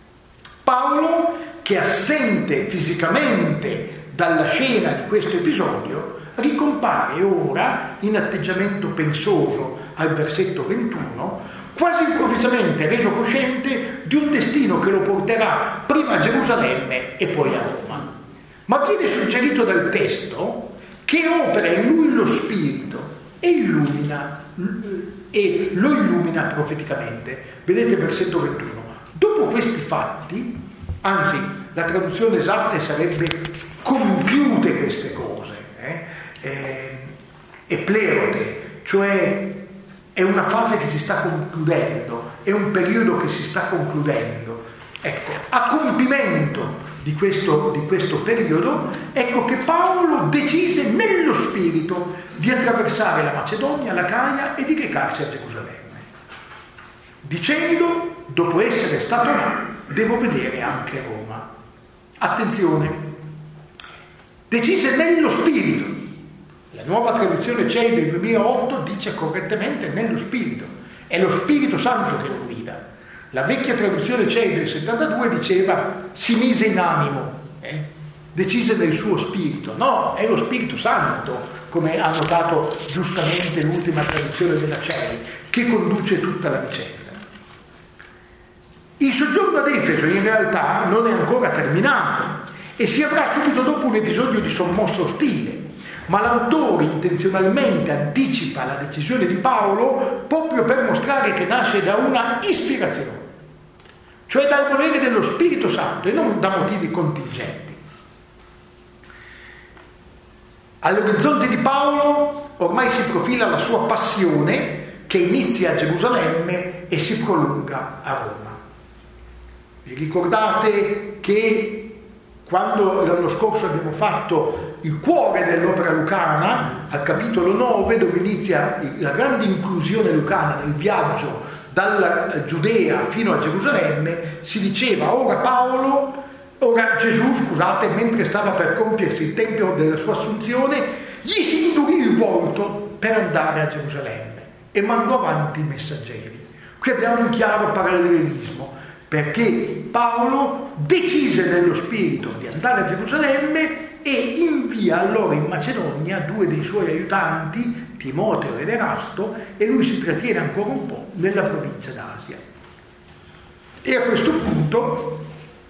Paolo, che è assente fisicamente dalla scena di questo episodio, ricompare ora in atteggiamento pensoso al versetto ventuno, quasi improvvisamente reso cosciente di un destino che lo porterà prima a Gerusalemme e poi a Roma. Ma viene suggerito dal testo che opera in lui lo Spirito e illumina e lo illumina profeticamente. Vedete versetto ventuno. Dopo questi fatti, anzi la traduzione esatta sarebbe compiute queste cose, eh? Eh, e plerote, cioè è una fase che si sta concludendo, è un periodo che si sta concludendo. Ecco, a compimento di questo, di questo periodo, ecco che Paolo decise nello spirito di attraversare la Macedonia, l'Acaia e di recarsi a Gerusalemme, dicendo: dopo essere stato là, devo vedere anche Roma. Attenzione, decise nello spirito. La nuova traduzione C E I del duemilaotto dice correttamente nello spirito, è lo Spirito Santo che lo guida. La vecchia traduzione C E I del settantadue diceva si mise in animo, eh? decise nel suo spirito. No, è lo Spirito Santo, come ha notato giustamente l'ultima traduzione della C E I, che conduce tutta la vicenda. Il soggiorno ad Efeso in realtà non è ancora terminato e si avrà subito dopo un episodio di sommosso stile, ma l'autore intenzionalmente anticipa la decisione di Paolo proprio per mostrare che nasce da una ispirazione, cioè dal volere dello Spirito Santo e non da motivi contingenti. All'orizzonte di Paolo ormai si profila la sua passione, che inizia a Gerusalemme e si prolunga a Roma. Vi ricordate che quando l'anno scorso abbiamo fatto il cuore dell'opera lucana, al capitolo nove, dove inizia la grande inclusione lucana nel viaggio dalla Giudea fino a Gerusalemme, si diceva ora Paolo, ora Gesù, scusate, mentre stava per compiersi il tempo della sua assunzione, gli si indurì il volto per andare a Gerusalemme e mandò avanti i messaggeri. Qui abbiamo un chiaro parallelismo, perché Paolo decise nello spirito di andare a Gerusalemme e invia allora in Macedonia due dei suoi aiutanti, Timoteo ed Erasto, e lui si trattiene ancora un po' nella provincia d'Asia. E a questo punto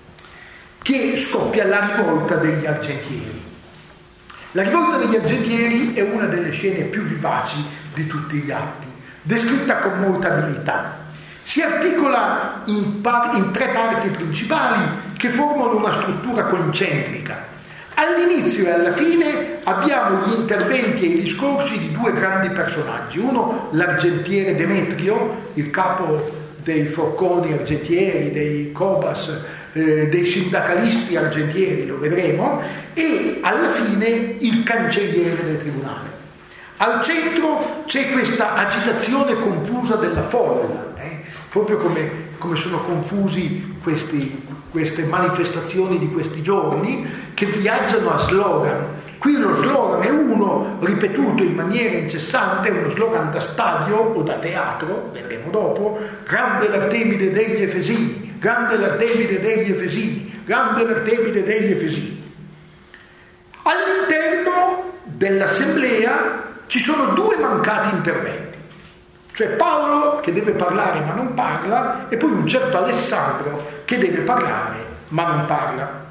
che scoppia la rivolta degli argentieri. La rivolta degli argentieri è una delle scene più vivaci di tutti gli atti, descritta con molta abilità. Si articola in, par- in tre parti principali che formano una struttura concentrica. All'inizio e alla fine abbiamo gli interventi e i discorsi di due grandi personaggi. Uno, l'argentiere Demetrio, il capo dei forconi argentieri, dei Cobas, eh, dei sindacalisti argentieri, lo vedremo, e alla fine il cancelliere del tribunale. Al centro c'è questa agitazione confusa della folla, eh? proprio come, come sono confusi questi, queste manifestazioni di questi giorni che viaggiano a slogan. Qui lo slogan è uno ripetuto in maniera incessante, uno slogan da stadio o da teatro, vedremo dopo: grande l'Artemide degli Efesini, grande l'Artemide degli Efesini, grande l'Artemide degli Efesini. All'interno dell'assemblea ci sono due mancati interventi, cioè Paolo che deve parlare ma non parla, e poi un certo Alessandro che deve parlare ma non parla.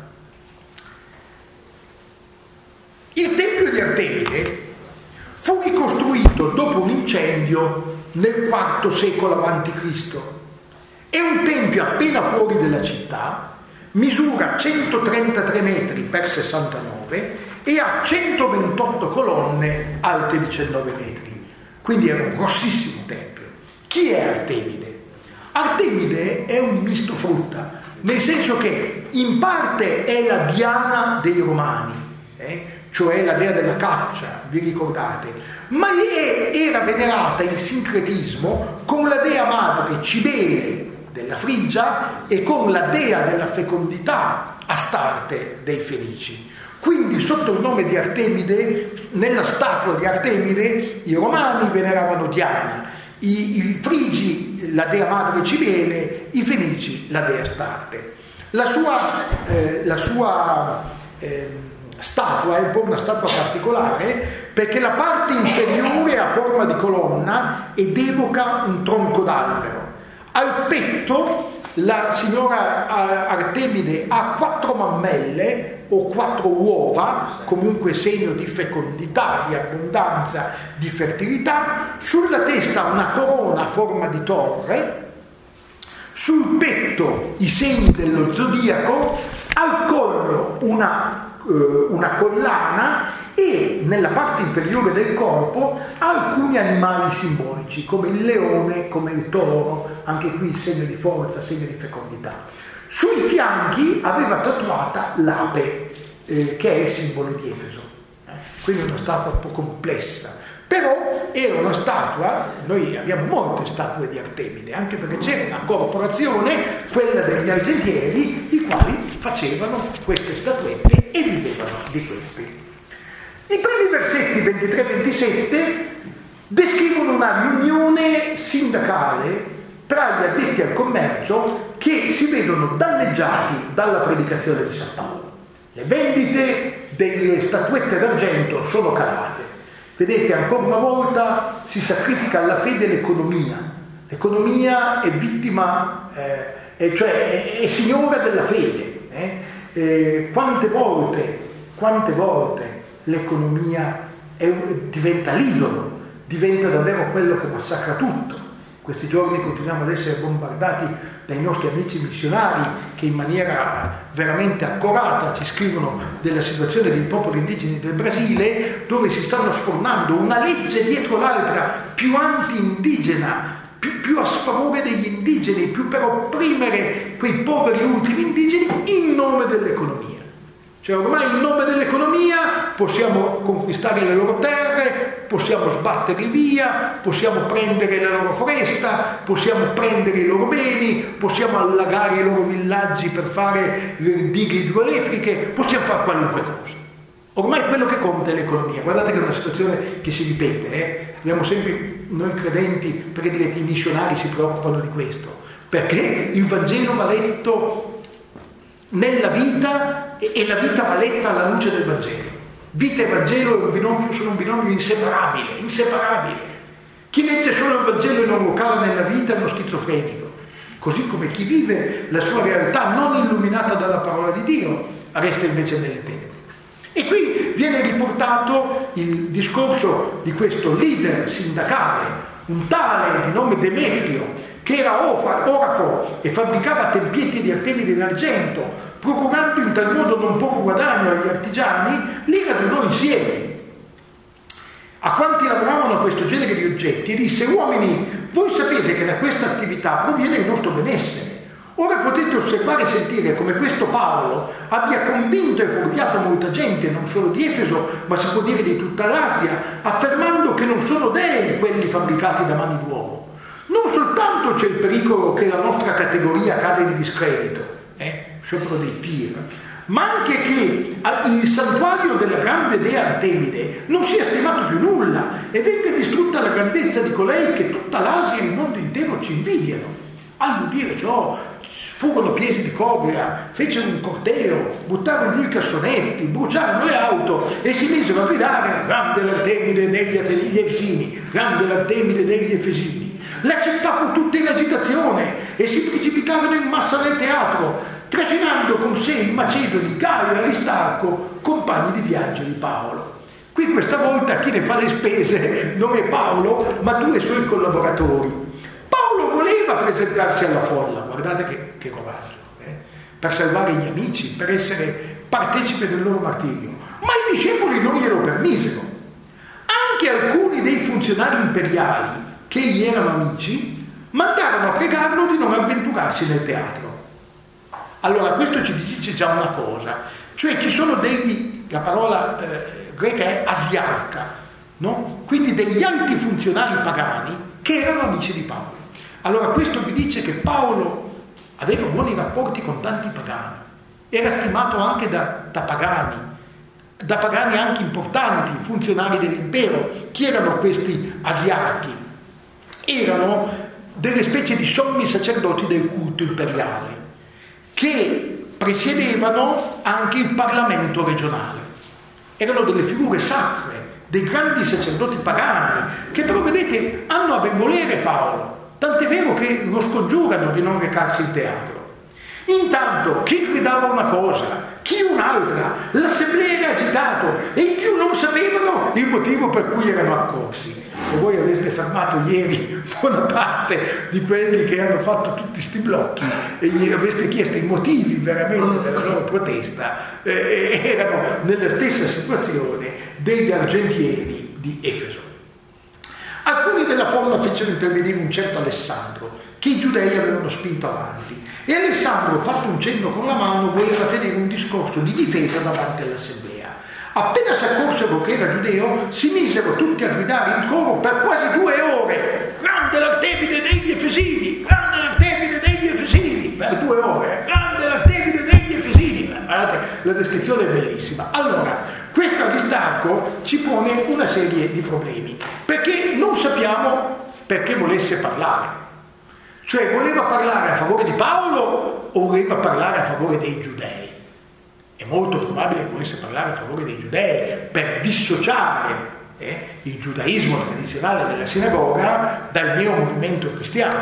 Il tempio di Artemide fu ricostruito dopo un incendio nel quarto secolo avanti Cristo. È un tempio appena fuori della città, misura centotrentatré metri per sessantanove e ha centoventotto colonne alte diciannove metri. Quindi era un grossissimo tempio. Chi è Artemide? Artemide è un misto frutta, nel senso che in parte è la Diana dei Romani, eh? cioè la dea della caccia, vi ricordate? Ma è, era venerata in sincretismo con la dea madre Cibele della Frigia e con la dea della fecondità Astarte dei Fenici. Quindi sotto il nome di Artemide, nella statua di Artemide, i Romani veneravano Diana, i, i Frigi la dea madre Cibele, i Fenici la dea Astarte. La sua, eh, la sua eh, statua è un po' una statua particolare perché la parte inferiore ha forma di colonna ed evoca un tronco d'albero. Al petto la signora Artemide ha quattro mammelle o quattro uova, comunque segno di fecondità, di abbondanza, di fertilità. Sulla testa una corona a forma di torre, sul petto i segni dello zodiaco, al collo una, eh, una collana e nella parte inferiore del corpo alcuni animali simbolici come il leone, come il toro, anche qui segno di forza, segno di fecondità. Sui fianchi aveva tatuata l'ape, eh, che è il simbolo di Efeso. Eh? Quindi è una statua un po' complessa, però era una statua, noi abbiamo molte statue di Artemide, anche perché c'era una corporazione, quella degli argentieri, i quali facevano queste statuette e vivevano di questi. I primi versetti ventitré ventisette descrivono una riunione sindacale tra gli addetti al commercio che si vedono danneggiati dalla predicazione di San Paolo. Le vendite delle statuette d'argento sono calate. Vedete, ancora una volta si sacrifica alla fede l'economia. L'economia è vittima, eh, cioè è, è signora della fede. Eh? Eh, quante volte, quante volte l'economia è, diventa l'idolo, diventa davvero quello che massacra tutto. Questi giorni continuiamo ad essere bombardati dai nostri amici missionari che in maniera veramente accorata ci scrivono della situazione dei popoli indigeni del Brasile, dove si stanno sfornando una legge dietro l'altra più anti-indigena, più, più a sfavore degli indigeni, più per opprimere quei poveri ultimi indigeni in nome dell'economia. Cioè ormai in nome dell'economia possiamo conquistare le loro terre, possiamo sbatterli via, possiamo prendere la loro foresta, possiamo prendere i loro beni, possiamo allagare i loro villaggi per fare le dighe idroelettriche, possiamo fare qualunque cosa. Ormai quello che conta è l'economia. Guardate che è una situazione che si ripete, eh? Abbiamo sempre noi credenti, perché direte i missionari si preoccupano di questo, perché il Vangelo va letto nella vita e la vita va letta alla luce del Vangelo. Vita e Vangelo è un binomio, sono un binomio inseparabile, inseparabile. Chi legge solo il Vangelo e non lo cala nella vita è uno schizofrenico, così come chi vive la sua realtà non illuminata dalla parola di Dio resta invece nelle tenebre. E qui viene riportato il discorso di questo leader sindacale, un tale di nome Demetrio, che era orafo e fabbricava tempietti di Artemide in argento, procurando in tal modo non poco guadagno agli artigiani, li radunò insieme a quanti lavoravano a questo genere di oggetti e disse: uomini, voi sapete che da questa attività proviene il nostro benessere. Ora potete osservare e sentire come questo Paolo abbia convinto e fuorviato molta gente, non solo di Efeso, ma si può dire di tutta l'Asia, affermando che non sono dei quelli fabbricati da mani d'uomo. Non soltanto c'è il pericolo che la nostra categoria cada in discredito, eh, sciopero dei tir, ma anche che il santuario della grande dea Artemide non sia stimato più nulla e venga distrutta la grandezza di colei che tutta l'Asia e il mondo intero ci invidiano. All'udire ciò, furono pieni di cobra, fecero un corteo, buttarono giù i cassonetti, bruciarono le auto e si misero a gridare: grande l'Artemide degli Efesini, grande l'Artemide degli Efesini. La città fu tutta in agitazione e si precipitarono in massa nel teatro. Tre trascinando con sé i macedoni Gaio e Aristarco, compagni di viaggio di Paolo. Qui questa volta chi ne fa le spese non è Paolo, ma due suoi collaboratori. Paolo voleva presentarsi alla folla, guardate che, che coraggio, eh? per salvare gli amici, per essere partecipe del loro martirio, ma i discepoli non glielo permisero. Anche alcuni dei funzionari imperiali, che gli erano amici, mandarono a pregarlo di non avventurarsi nel teatro. Allora questo ci dice già una cosa, cioè ci sono degli, la parola eh, greca è asiarca, no? Quindi degli alti funzionari pagani che erano amici di Paolo. Allora questo vi dice che Paolo aveva buoni rapporti con tanti pagani, era stimato anche da, da pagani, da pagani anche importanti, funzionari dell'impero. Chi erano questi asiarchi? Erano delle specie di sommi sacerdoti del culto imperiale che presiedevano anche il Parlamento regionale. Erano delle figure sacre, dei grandi sacerdoti pagani, che però, vedete, hanno a ben volere Paolo, tant'è vero che lo scongiurano di non recarsi in teatro. Intanto chi gridava una cosa, chi un'altra, l'assemblea era agitato e in più non sapevano il motivo per cui erano accorsi. Se voi aveste fermato ieri buona parte di quelli che hanno fatto tutti sti blocchi e gli aveste chiesto i motivi veramente della loro protesta, eh, erano nella stessa situazione degli argentieri di Efeso. Alcuni della folla fecero intervenire un certo Alessandro, che i giudei avevano spinto avanti, e Alessandro, fatto un cenno con la mano, voleva tenere un discorso di difesa davanti all'assemblea. Appena si accorsero che era giudeo, si misero tutti a gridare in coro per quasi due ore: grande l'Artemide degli Efesini, grande l'Artemide degli Efesini, per due ore, grande l'Artemide degli Efesini. Guardate, la descrizione è bellissima. Allora, questo Aristarco ci pone una serie di problemi, perché non sappiamo perché volesse parlare. Cioè, voleva parlare a favore di Paolo o voleva parlare a favore dei giudei? È molto probabile che volesse parlare a favore dei giudei per dissociare eh, il giudaismo tradizionale della sinagoga dal mio movimento cristiano.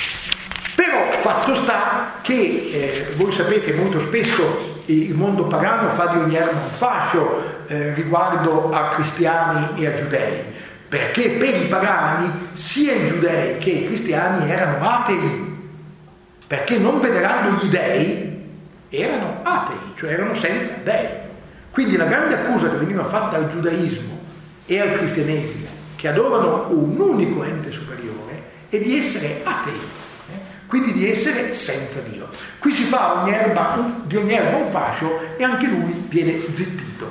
Però fatto sta che eh, voi sapete molto spesso il mondo pagano fa di ogni erba un fascio eh, riguardo a cristiani e a giudei, perché per i pagani sia i giudei che i cristiani erano atei, perché non venerando gli dei erano atei, cioè erano senza dei. Quindi la grande accusa che veniva fatta al giudaismo e al cristianesimo, che adorano un unico ente superiore, è di essere atei, eh? quindi di essere senza Dio. Qui si fa ogni erba, un, di ogni erba un fascio e anche lui viene zittito.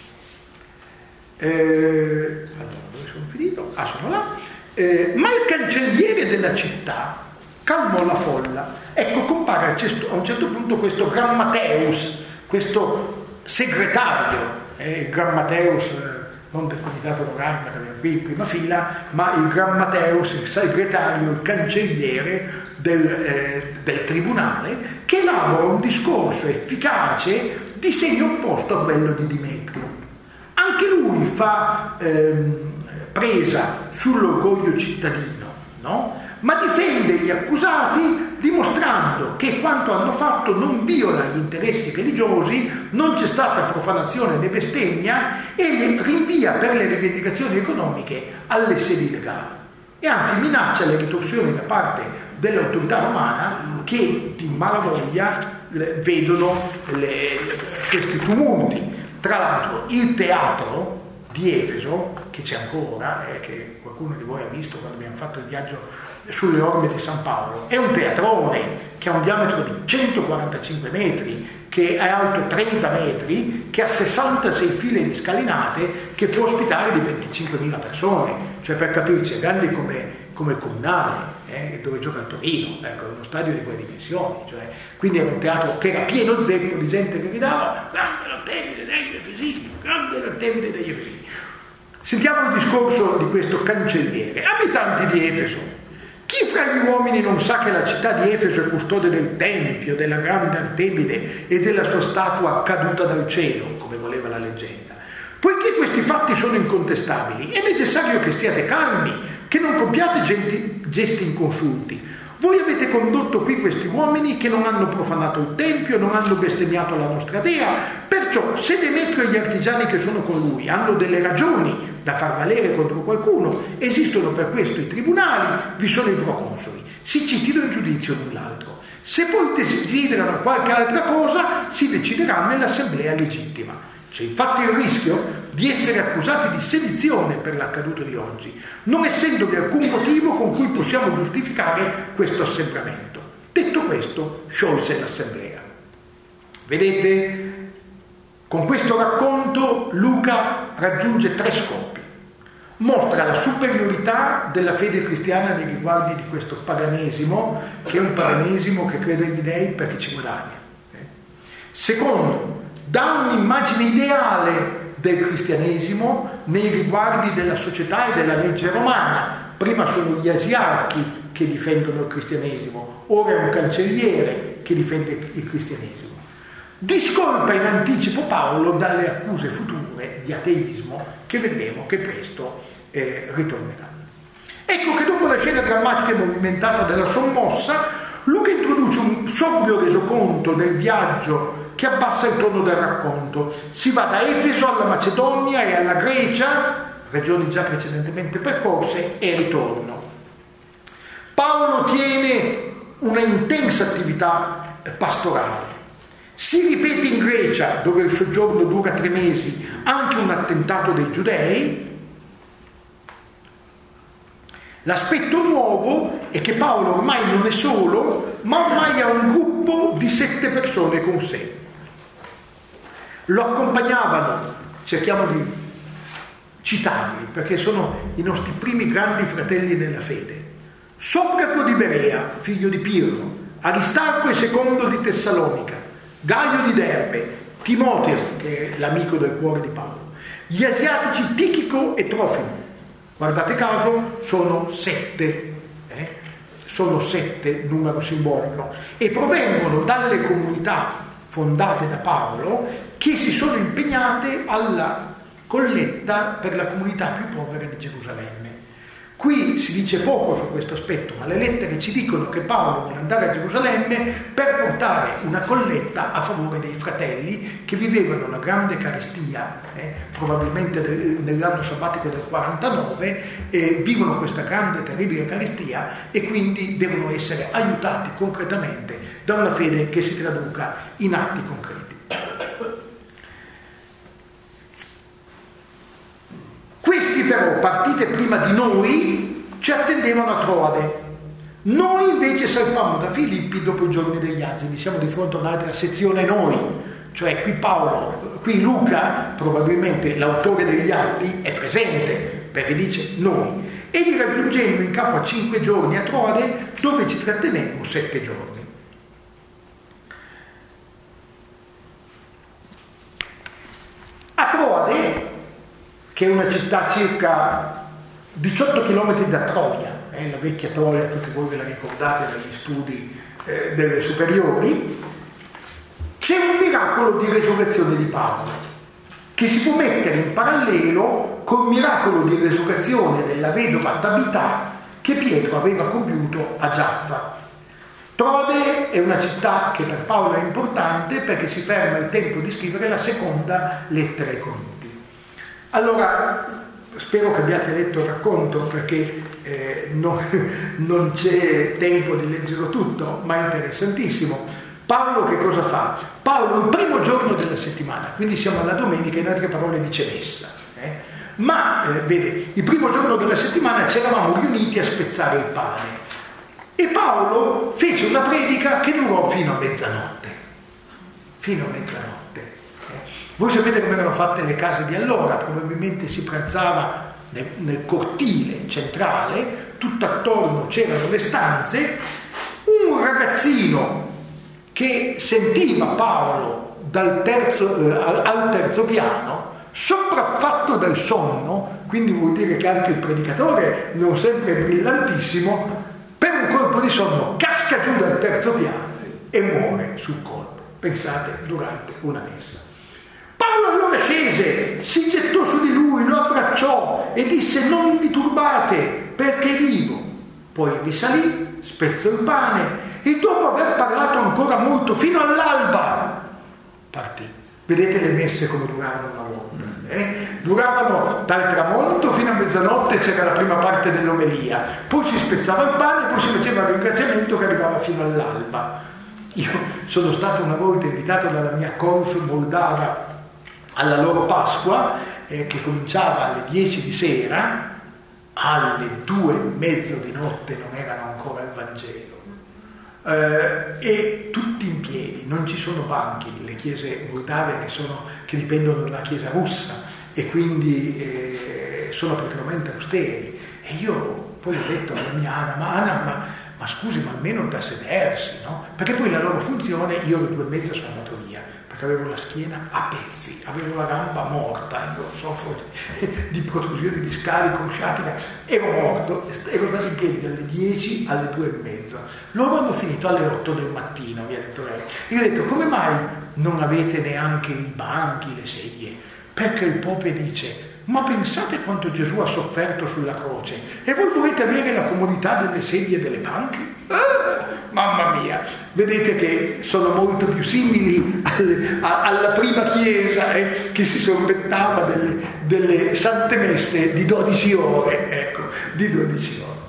Eh, allora, dove sono finito? Ah, sono là. Eh, ma il cancelliere della città calmò la folla. Ecco, compare a un certo punto questo Grammateus, questo segretario, eh, il Grammateus, eh, non del comitato Loragna che abbiamo qui in prima fila, ma il Grammateus, il segretario, il cancelliere del, eh, del tribunale, che elabora un discorso efficace di segno opposto a quello di Dimetrio. Anche lui fa ehm, presa sull'orgoglio cittadino, no? Ma difende gli accusati dimostrando che quanto hanno fatto non viola gli interessi religiosi, non c'è stata profanazione né bestemmia, e li rinvia per le rivendicazioni economiche alle sedi legali. E anzi minaccia le ritorsioni da parte dell'autorità romana, che di malavoglia vedono le, questi tumulti. Tra l'altro il teatro di Efeso, che c'è ancora, eh, che qualcuno di voi ha visto quando abbiamo fatto il viaggio sulle orme di San Paolo, è un teatrone che ha un diametro di centoquarantacinque metri, che è alto trenta metri, che ha sessantasei file di scalinate, che può ospitare di venticinquemila persone, cioè per capirci è grande come, come il Comunale, eh, dove gioca a Torino, ecco, è uno stadio di quelle dimensioni, cioè, quindi era un teatro che era pieno zeppo di gente che gridava grande l'Artemide degli Efesini, grande l'Artemide degli Efesini. Sentiamo il discorso di questo cancelliere. Abitanti di Efeso, chi fra gli uomini non sa che la città di Efeso è custode del tempio, della grande Artemide e della sua statua caduta dal cielo, come voleva la leggenda? Poiché questi fatti sono incontestabili, è necessario che stiate calmi, che non compiate genti, gesti inconsulti. Voi avete condotto qui questi uomini che non hanno profanato il Tempio, non hanno bestemmiato la nostra dea, perciò se Demetrio e gli artigiani che sono con lui hanno delle ragioni da far valere contro qualcuno, esistono per questo i tribunali, vi sono i proconsoli, si citino in giudizio l'un l'altro. Se poi desiderano qualche altra cosa, si deciderà nell'assemblea legittima. C'è infatti il rischio di essere accusati di sedizione per l'accaduto di oggi, non essendovi alcun motivo con cui possiamo giustificare questo assembramento. Detto questo, sciolse l'assemblea. Vedete, con questo racconto Luca raggiunge tre scopi. Mostra la superiorità della fede cristiana nei riguardi di questo paganesimo, che è un paganesimo che crede agli dei perché ci guadagna. Secondo, dà un'immagine ideale del cristianesimo nei riguardi della società e della legge romana. Prima sono gli asiarchi che difendono il cristianesimo, ora è un cancelliere che difende il cristianesimo. Discolpa in anticipo Paolo dalle accuse future di ateismo che vedremo che presto eh, ritorneranno. Ecco che dopo la scena drammatica e movimentata della sommossa, Luca introduce un sobrio resoconto del viaggio che abbassa il tono del racconto. Si va da Efeso alla Macedonia e alla Grecia, regioni già precedentemente percorse, e ritorno. Paolo tiene una intensa attività pastorale. Si ripete in Grecia, dove il soggiorno dura tre mesi, anche un attentato dei giudei. L'aspetto nuovo è che Paolo ormai non è solo, ma ormai ha un gruppo di sette persone con sé. Lo accompagnavano, cerchiamo di citarli, perché sono i nostri primi grandi fratelli nella fede. Socrate di Berea, figlio di Pirro, Aristarco e secondo di Tessalonica, Gaio di Derbe, Timoteo, che è l'amico del cuore di Paolo, gli asiatici Tichico e Trofimo. Guardate caso, sono sette, eh? sono sette, numero simbolico, e provengono dalle comunità fondate da Paolo che si sono impegnate alla colletta per la comunità più povera di Gerusalemme. Qui si dice poco su questo aspetto, ma le lettere ci dicono che Paolo vuole andare a Gerusalemme per portare una colletta a favore dei fratelli che vivevano una grande carestia, eh, probabilmente de- nell'anno sabbatico del quarantanove, eh, vivono questa grande, terribile carestia e quindi devono essere aiutati concretamente da una fede che si traduca in atti concreti. Questi però, partite prima di noi, ci attendevano a Troade. Noi invece salpammo da Filippi dopo i giorni degli Azimi. Siamo di fronte a un'altra sezione noi, cioè qui Paolo, qui Luca, probabilmente l'autore degli Atti, è presente perché dice noi. E li raggiungemmo in capo a cinque giorni a Troade, dove ci trattenemmo sette giorni. A Troade, che è una città circa diciotto chilometri da Troia, eh, la vecchia Troia, tutti voi ve la ricordate dagli studi eh, delle superiori, c'è un miracolo di resurrezione di Paolo, che si può mettere in parallelo col miracolo di resurrezione della vedova Tabità che Pietro aveva compiuto a Giaffa. Troade è una città che per Paolo è importante perché si ferma il tempo di scrivere la seconda lettera ai Corinti. Allora, spero che abbiate letto il racconto perché eh, no, non c'è tempo di leggerlo tutto, ma è interessantissimo. Paolo che cosa fa? Paolo il primo giorno della settimana, quindi siamo alla domenica, in altre parole dice messa, eh? ma eh, vede, il primo giorno della settimana ci eravamo riuniti a spezzare il pane e Paolo fece una predica che durò fino a mezzanotte, fino a mezzanotte. Voi sapete come erano fatte le case di allora, probabilmente si pranzava nel, nel cortile centrale, tutto attorno c'erano le stanze, un ragazzino che sentiva Paolo dal terzo, eh, al, al terzo piano, sopraffatto dal sonno, quindi vuol dire che anche il predicatore non sempre è brillantissimo, per un colpo di sonno casca giù dal terzo piano e muore sul colpo, pensate, durante una messa. Paolo allora scese, si gettò su di lui, lo abbracciò e disse: non vi turbate perché è vivo. poi risalì, spezzò il pane e dopo aver parlato ancora molto fino all'alba partì. Vedete le messe come duravano una volta? Eh? Duravano dal tramonto fino a mezzanotte, c'era la prima parte dell'omelia, poi si spezzava il pane, poi si faceva il ringraziamento che arrivava fino all'alba. Io sono stato una volta invitato dalla mia conf moldava alla loro Pasqua, eh, che cominciava alle dieci di sera, alle due e mezzo di notte non erano ancora il Vangelo. Uh, e tutti in piedi, non ci sono banchi nelle chiese moldave che, sono, che dipendono dalla chiesa russa e quindi eh, sono praticamente austeri. E io poi ho detto alla mia Anna, ma Anna, ma, ma scusi, ma almeno da sedersi, no? Perché poi la loro funzione, io alle due e mezza sono andato via, perché avevo la schiena a pezzi, avevo la gamba morta, io soffro di, di protrusione di scarico sciatica, ero morto, ero stato in piedi dalle dieci alle due e mezza. Loro hanno finito alle otto del mattino, mi ha detto lei. Io ho detto, come mai non avete neanche i banchi, le sedie? Perché il Pope dice, ma pensate quanto Gesù ha sofferto sulla croce e voi volete avere la comodità delle sedie e delle panche? Ah, mamma mia, vedete che sono molto più simili alle, a, alla prima chiesa eh, che si sorbettava delle, delle sante messe di dodici ore, ecco, di dodici ore.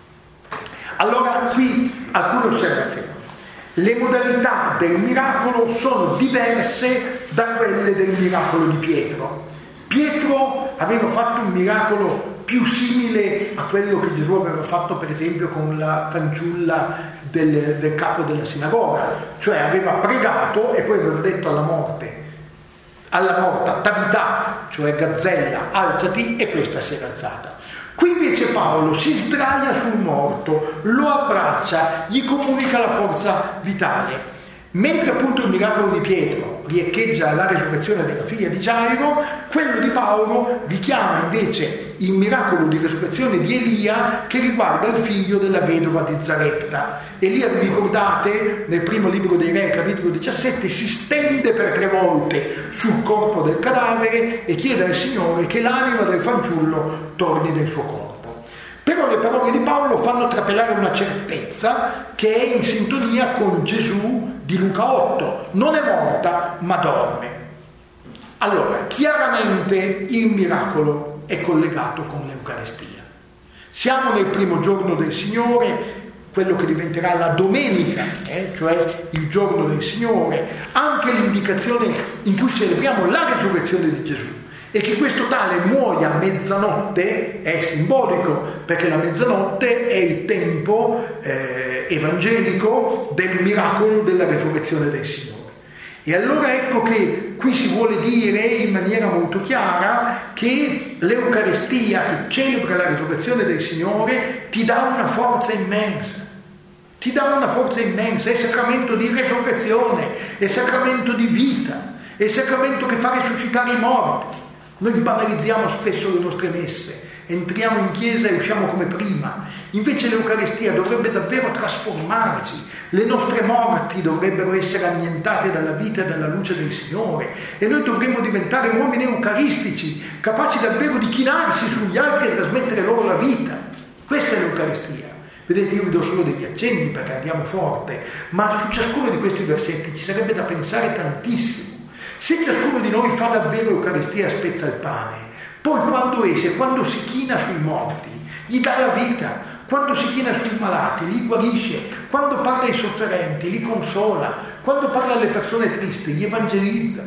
Allora qui alcune osservazioni. Le modalità del miracolo sono diverse da quelle del miracolo di Pietro. Pietro aveva fatto un miracolo più simile a quello che Gesù aveva fatto per esempio con la fanciulla del, del capo della sinagoga, cioè aveva pregato e poi aveva detto alla morte, alla morta, Tabità, cioè gazzella, alzati, e questa si era alzata. Qui invece Paolo si sdraia sul morto, lo abbraccia, gli comunica la forza vitale. Mentre appunto il miracolo di Pietro riecheggia la resurrezione della figlia di Gairo, quello di Paolo richiama invece il miracolo di resurrezione di Elia che riguarda il figlio della vedova di Zaretta. Elia, vi ricordate, nel primo libro dei Re, capitolo diciassette, si stende per tre volte sul corpo del cadavere e chiede al Signore che l'anima del fanciullo torni nel suo corpo. Però le parole di Paolo fanno trapelare una certezza che è in sintonia con Gesù di Luca otto, non è morta ma dorme. Allora, chiaramente il miracolo è collegato con l'Eucaristia. Siamo nel primo giorno del Signore, quello che diventerà la domenica, eh, cioè il giorno del Signore, anche l'indicazione in cui celebriamo la resurrezione di Gesù. E che questo tale muoia a mezzanotte è simbolico, perché la mezzanotte è il tempo eh, evangelico del miracolo della resurrezione del Signore. E allora ecco che qui si vuole dire in maniera molto chiara che l'Eucaristia che celebra la resurrezione del Signore ti dà una forza immensa, ti dà una forza immensa, è sacramento di resurrezione, è sacramento di vita, è sacramento che fa risuscitare i morti. Noi banalizziamo spesso le nostre messe, entriamo in chiesa e usciamo come prima, invece l'Eucaristia dovrebbe davvero trasformarci, le nostre morti dovrebbero essere annientate dalla vita e dalla luce del Signore e noi dovremmo diventare uomini eucaristici, capaci davvero di chinarsi sugli altri e trasmettere loro la vita. Questa è l'Eucaristia. Vedete, io vi do solo degli accenni perché andiamo forte, ma su ciascuno di questi versetti ci sarebbe da pensare tantissimo. Se ciascuno di noi fa davvero Eucaristia, spezza il pane, poi quando esce, quando si china sui morti, gli dà la vita, quando si china sui malati, li guarisce, quando parla ai sofferenti, li consola, quando parla alle persone tristi, li evangelizza.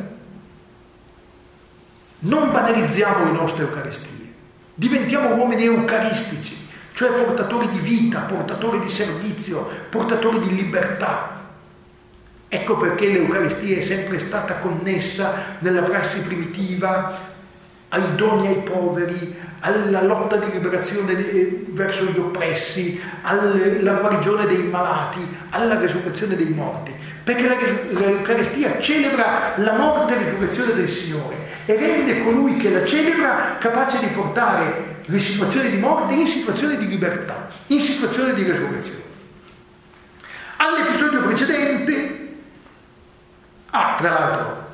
Non banalizziamo le nostre Eucaristie, diventiamo uomini eucaristici, cioè portatori di vita, portatori di servizio, portatori di libertà. Ecco perché l'Eucaristia è sempre stata connessa nella prassi primitiva ai doni ai poveri, alla lotta di liberazione verso gli oppressi, alla guarigione dei malati, alla resurrezione dei morti, perché l'Eucaristia celebra la morte e la resurrezione del Signore e rende colui che la celebra capace di portare le situazioni di morte in situazioni di libertà, in situazioni di resurrezione. All'episodio precedente, ah, tra l'altro, è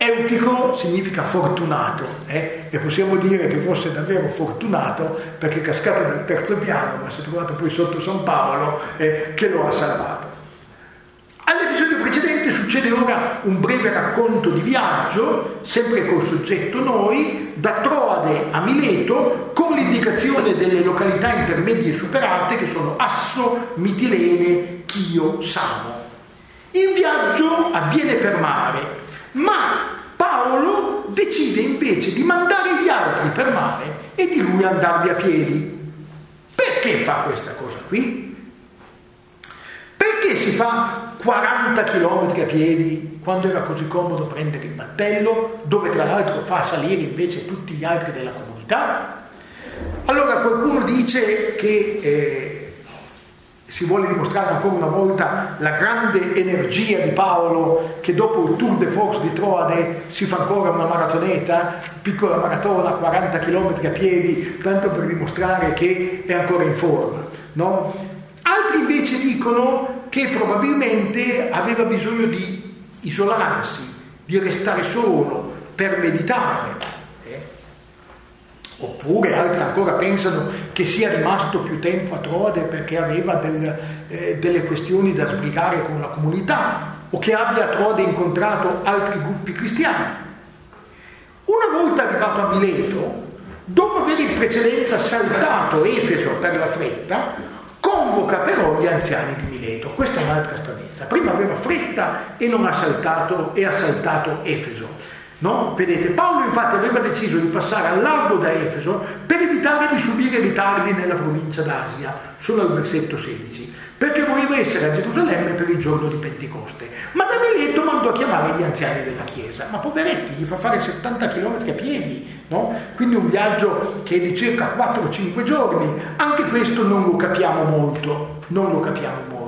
Eutico significa fortunato, eh? E possiamo dire che fosse davvero fortunato perché è cascato dal terzo piano, ma si è trovato poi sotto San Paolo eh, che lo ha salvato. All'episodio precedente succede ora un breve racconto di viaggio, sempre col soggetto noi, da Troade a Mileto, con l'indicazione delle località intermedie superate che sono Asso, Mitilene, Chio, Samo. Il viaggio avviene per mare, ma Paolo decide invece di mandare gli altri per mare e di lui andarvi a piedi. Perché fa questa cosa qui? Perché si fa quaranta chilometri a piedi quando era così comodo prendere il battello, dove tra l'altro fa salire invece tutti gli altri della comunità? Allora qualcuno dice che eh, si vuole dimostrare ancora una volta la grande energia di Paolo, che dopo il Tour de Force di Troade si fa ancora una maratoneta, piccola maratona, quaranta chilometri a piedi, tanto per dimostrare che è ancora in forma, no? Altri invece dicono che probabilmente aveva bisogno di isolarsi, di restare solo per meditare. Oppure altri ancora pensano che sia rimasto più tempo a Troade perché aveva del, eh, delle questioni da sbrigare con la comunità, o che abbia a Troade incontrato altri gruppi cristiani. Una volta arrivato a Mileto, dopo aver in precedenza saltato Efeso per la fretta, convoca però gli anziani di Mileto. Questa è un'altra stranezza. Prima aveva fretta e non ha saltato e ha saltato Efeso. No? Vedete, Paolo infatti aveva deciso di passare al largo da Efeso per evitare di subire ritardi nella provincia d'Asia, solo al versetto sedici, perché voleva essere a Gerusalemme per il giorno di Pentecoste. Ma da Mileto mandò a chiamare gli anziani della chiesa, ma poveretti, gli fa fare settanta chilometri a piedi, no? Quindi un viaggio che è di circa quattro o cinque giorni. Anche questo non lo capiamo molto, non lo capiamo molto.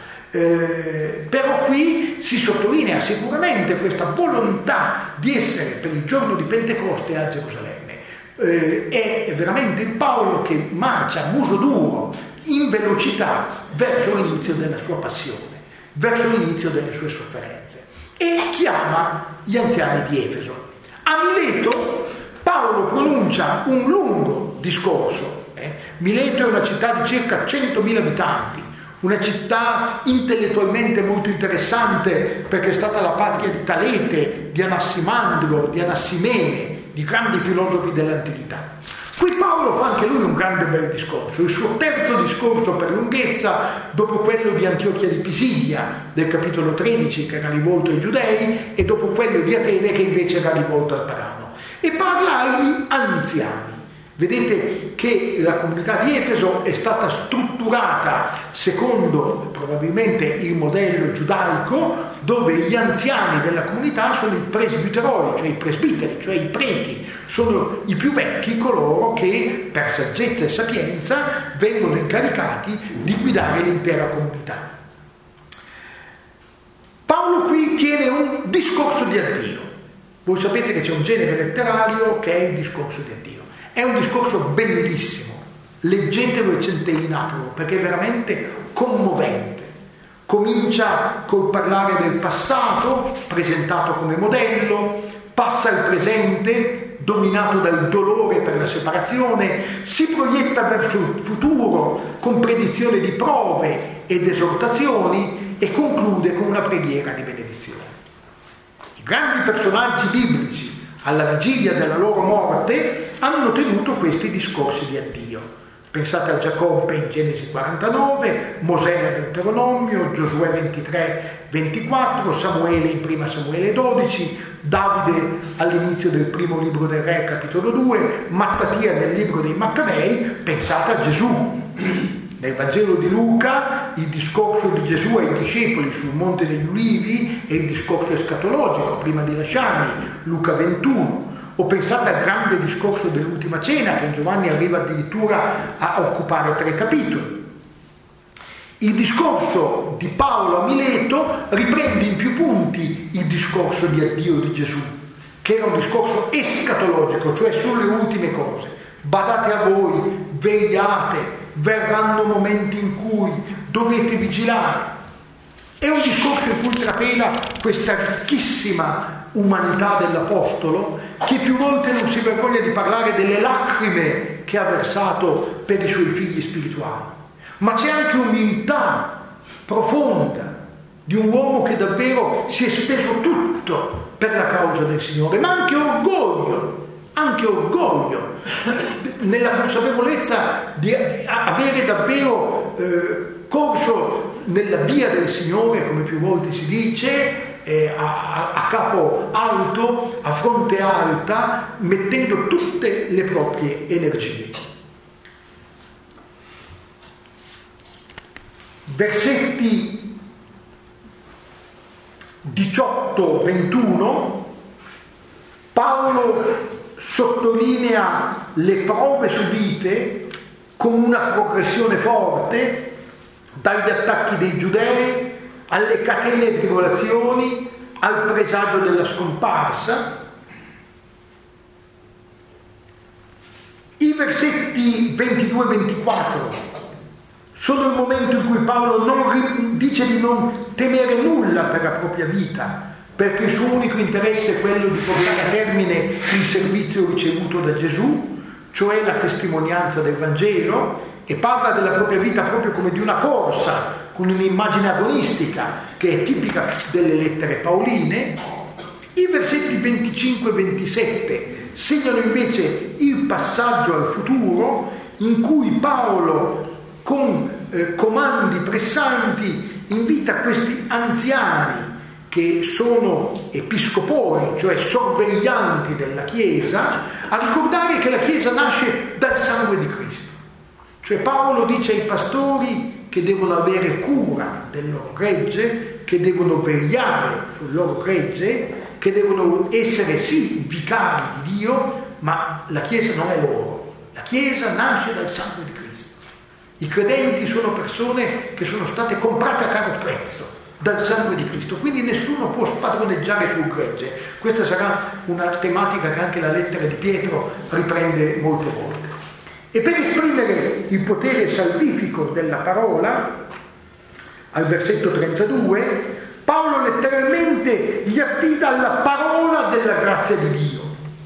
Eh, però qui si sottolinea sicuramente questa volontà di essere per il giorno di Pentecoste a Gerusalemme. Eh, è veramente il Paolo che marcia a muso duro, in velocità, verso l'inizio della sua passione, verso l'inizio delle sue sofferenze, e chiama gli anziani di Efeso. A Mileto Paolo pronuncia un lungo discorso. eh. Mileto è una città di circa centomila abitanti, una città intellettualmente molto interessante perché è stata la patria di Talete, di Anassimandro, di Anassimene, di grandi filosofi dell'antichità. Qui Paolo fa anche lui un grande bel discorso, il suo terzo discorso per lunghezza, dopo quello di Antiochia di Pisidia, del capitolo tredici, che era rivolto ai giudei, e dopo quello di Atene, che invece era rivolto al pagano. E parla agli anziani. Vedete che la comunità di Efeso è stata strutturata secondo probabilmente il modello giudaico, dove gli anziani della comunità sono i presbiteroi, cioè i presbiteri, cioè i preti, sono i più vecchi, coloro che per saggezza e sapienza vengono incaricati di guidare l'intera comunità. Paolo qui tiene un discorso di addio. Voi sapete che c'è un genere letterario che è il discorso di addio. È un discorso bellissimo, leggetelo e centellinatelo, perché è veramente commovente. Comincia col parlare del passato, presentato come modello, passa al presente, dominato dal dolore per la separazione, si proietta verso il futuro con predizione di prove ed esortazioni e conclude con una preghiera di benedizione. I grandi personaggi biblici, alla vigilia della loro morte, hanno tenuto questi discorsi di addio. Pensate a Giacobbe in Genesi quarantanove, Mosè nel Deuteronomio, Giosuè ventitré ventiquattro, Samuele in prima Samuele dodici, Davide all'inizio del primo libro del Re, capitolo due, Mattatia nel libro dei Maccabei. Pensate a Gesù. Nel Vangelo di Luca il discorso di Gesù ai discepoli sul Monte degli Ulivi è il discorso escatologico prima di lasciarli, Luca ventuno. O pensate al grande discorso dell'ultima cena, che in Giovanni arriva addirittura a occupare tre capitoli. Il discorso di Paolo a Mileto riprende in più punti il discorso di addio di Gesù, che era un discorso escatologico, cioè sulle ultime cose. Badate a voi, vegliate, verranno momenti in cui dovete vigilare. È un discorso in cui trapela questa ricchissima umanità dell'Apostolo, che più volte non si vergogna di parlare delle lacrime che ha versato per i suoi figli spirituali. Ma c'è anche umiltà profonda di un uomo che davvero si è speso tutto per la causa del Signore, ma anche orgoglio, anche orgoglio, nella consapevolezza di avere davvero eh, corso nella via del Signore, come più volte si dice, eh, a, a capo alto, a fronte alta, mettendo tutte le proprie energie. Versetti diciotto ventuno, Paolo sottolinea le prove subite con una progressione forte, dagli attacchi dei giudei alle catene e tribolazioni al presagio della scomparsa. I versetti ventidue ventiquattro sono il momento in cui Paolo non dice di non temere nulla per la propria vita, perché il suo unico interesse è quello di portare a termine il servizio ricevuto da Gesù, cioè la testimonianza del Vangelo, e parla della propria vita proprio come di una corsa, con un'immagine agonistica che è tipica delle lettere paoline. I versetti venticinque ventisette segnano invece il passaggio al futuro, in cui Paolo con eh, comandi pressanti invita questi anziani che sono episcopoi, cioè sorveglianti della Chiesa, a ricordare che la Chiesa nasce dal sangue di Cristo. Cioè Paolo dice ai pastori che devono avere cura del loro gregge, che devono vegliare sul loro gregge, che devono essere sì vicari di Dio, ma la Chiesa non è loro. La Chiesa nasce dal sangue di Cristo. I credenti sono persone che sono state comprate a caro prezzo dal sangue di Cristo, quindi nessuno può spadroneggiare sul gregge. Questa sarà una tematica che anche la lettera di Pietro riprende molte volte. E per esprimere il potere salvifico della parola, al versetto trentadue, Paolo letteralmente gli affida alla parola della grazia di Dio,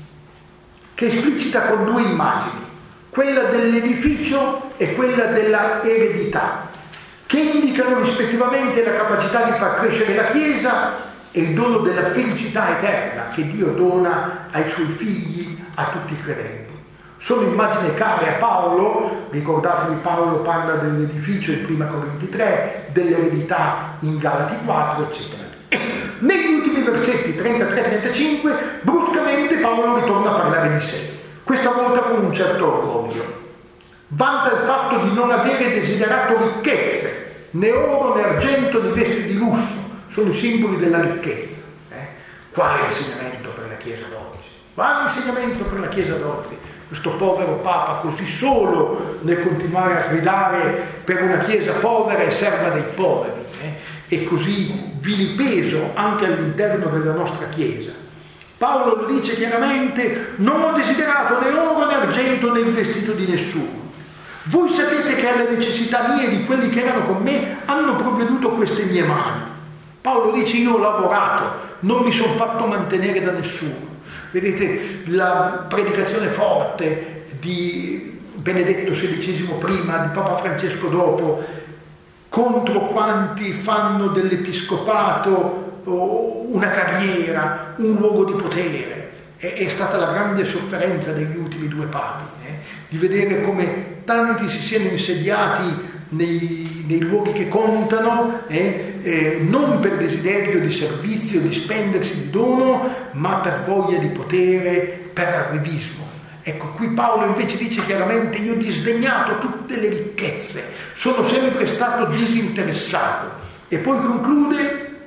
che esplicita con due immagini, quella dell'edificio e quella della eredità, che indicano rispettivamente la capacità di far crescere la Chiesa e il dono della felicità eterna che Dio dona ai suoi figli, a tutti i credenti. Sono immagini care a Paolo, ricordatevi Paolo parla dell'edificio in prima Corinti tre, dell'eredità in Galati quattro, eccetera. Negli ultimi versetti trentatré trentacinque, bruscamente Paolo ritorna a parlare di sé, questa volta con un certo orgoglio. Vanta il fatto di non avere desiderato ricchezze, né oro né argento né vesti di lusso, sono i simboli della ricchezza. Eh? Quale insegnamento per la Chiesa d'oggi? Quale insegnamento per la Chiesa d'oggi? Questo povero Papa così solo nel continuare a gridare per una Chiesa povera e serva dei poveri, eh? E così vilipeso anche all'interno della nostra Chiesa. Paolo lo dice chiaramente: non ho desiderato né oro né argento né il vestito di nessuno. Voi sapete che alle necessità mie e di quelli che erano con me hanno provveduto queste mie mani. Paolo dice: io ho lavorato, non mi sono fatto mantenere da nessuno. Vedete la predicazione forte di Benedetto sedicesimo prima, di Papa Francesco dopo, contro quanti fanno dell'episcopato una carriera, un luogo di potere. È, è stata la grande sofferenza degli ultimi due papi, eh? di vedere come tanti si siano insediati nei, nei luoghi che contano, eh? Eh, non per desiderio di servizio, di spendersi di dono, ma per voglia di potere, per arrivismo. Ecco, qui Paolo invece dice chiaramente: io ho disdegnato tutte le ricchezze, sono sempre stato disinteressato. E poi conclude: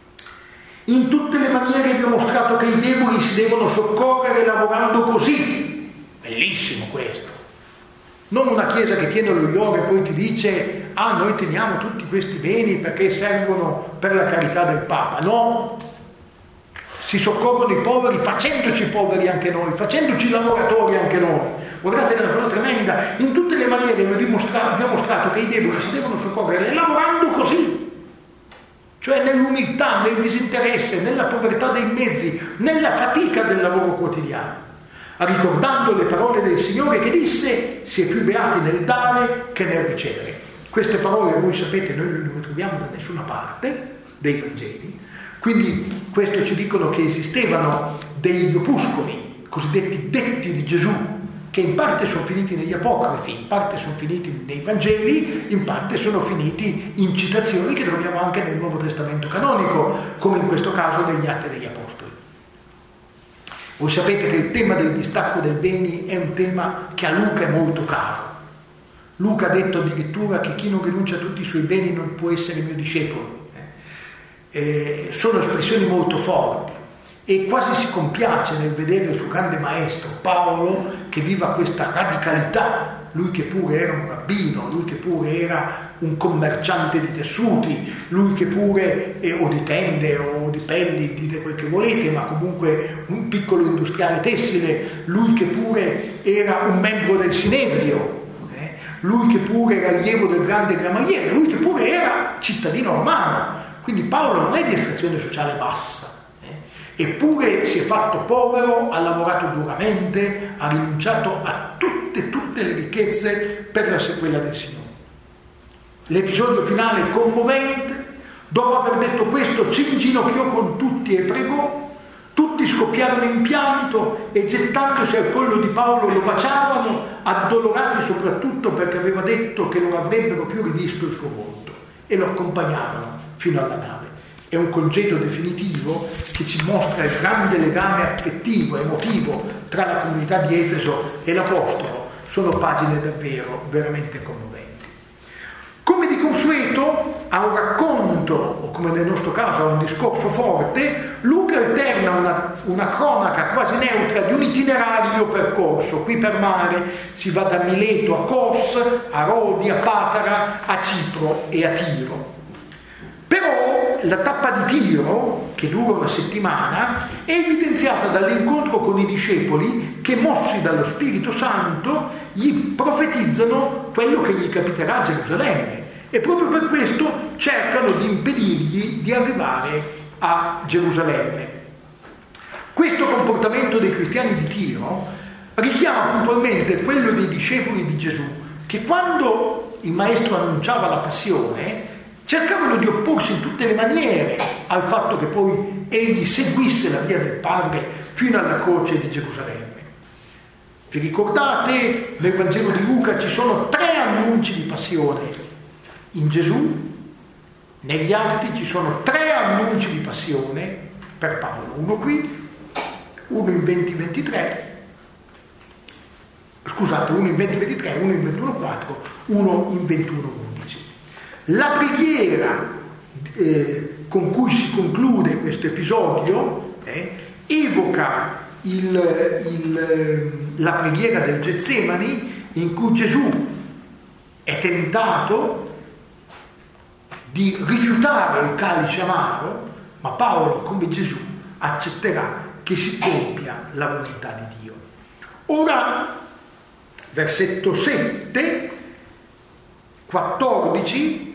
in tutte le maniere vi ho mostrato che i deboli si devono soccorrere lavorando così. Bellissimo questo. Non una Chiesa che tiene lo io e poi ti dice: ah, noi teniamo tutti questi beni perché servono per la carità del Papa. No, si soccorrono i poveri facendoci poveri anche noi, facendoci lavoratori anche noi. Guardate, è una cosa tremenda. In tutte le maniere vi ho dimostrato, vi ho mostrato che i deboli si devono soccorrere lavorando così. cioè nell'umiltà, nel disinteresse, nella povertà dei mezzi, nella fatica del lavoro quotidiano, ricordando le parole del Signore che disse: si è più beati nel dare che nel ricevere. Queste parole, voi sapete, noi non le troviamo da nessuna parte dei Vangeli, quindi questo ci dicono che esistevano degli opuscoli, cosiddetti detti di Gesù, che in parte sono finiti negli apocrifi, in parte sono finiti nei Vangeli, in parte sono finiti in citazioni che troviamo anche nel Nuovo Testamento canonico, come in questo caso negli Atti degli Apostoli. Voi sapete che il tema del distacco dei beni è un tema che a Luca è molto caro. Luca ha detto addirittura che chi non rinuncia a tutti i suoi beni non può essere mio discepolo. Eh, sono espressioni molto forti e quasi si compiace nel vedere il suo grande maestro Paolo che viva questa radicalità, lui che pure era un rabbino, lui che pure era un commerciante di tessuti, lui che pure, eh, o di tende o di pelli, dite quel che volete, ma comunque un piccolo industriale tessile, lui che pure era un membro del Sinedrio, eh, lui che pure era allievo del grande Gamaliele, lui che pure era cittadino romano. Quindi Paolo non è di estrazione sociale bassa, eh, eppure si è fatto povero, ha lavorato duramente, ha rinunciato a tutte, tutte le ricchezze per la sequela del Signore. L'episodio finale è commovente. Dopo aver detto questo si inginocchiò con tutti e pregò. Tutti scoppiarono in pianto e gettandosi al collo di Paolo lo baciavano, addolorati soprattutto perché aveva detto che non avrebbero più rivisto il suo volto, e lo accompagnavano fino alla nave. È un congedo definitivo che ci mostra il grande legame affettivo, emotivo tra la comunità di Efeso e l'Apostolo. Sono pagine davvero veramente commoventi. Come di consueto, a un racconto, o come nel nostro caso a un discorso forte, Luca alterna una, una cronaca quasi neutra di un itinerario percorso. Qui per mare si va da Mileto a Kos, a Rodi, a Patara, a Cipro e a Tiro. Però la tappa di Tiro, che dura una settimana, è evidenziata dall'incontro con i discepoli che, mossi dallo Spirito Santo, gli profetizzano quello che gli capiterà a Gerusalemme, e proprio per questo cercano di impedirgli di arrivare a Gerusalemme. Questo comportamento dei cristiani di Tiro richiama puntualmente quello dei discepoli di Gesù, che quando il Maestro annunciava la passione cercavano di opporsi in tutte le maniere al fatto che poi egli seguisse la via del Padre fino alla croce di Gerusalemme. Vi ricordate, nel Vangelo di Luca ci sono tre annunci di passione in Gesù, negli Atti ci sono tre annunci di passione per Paolo, uno qui, uno in venti ventitré, scusate, uno in venti ventitré, uno in ventuno quattro, uno in ventuno undici. La preghiera eh, con cui si conclude questo episodio eh, evoca il, il, la preghiera del Getsemani, in cui Gesù è tentato di rifiutare il calice amaro, ma Paolo, come Gesù, accetterà che si compia la volontà di Dio. Ora, versetto sette, quattordici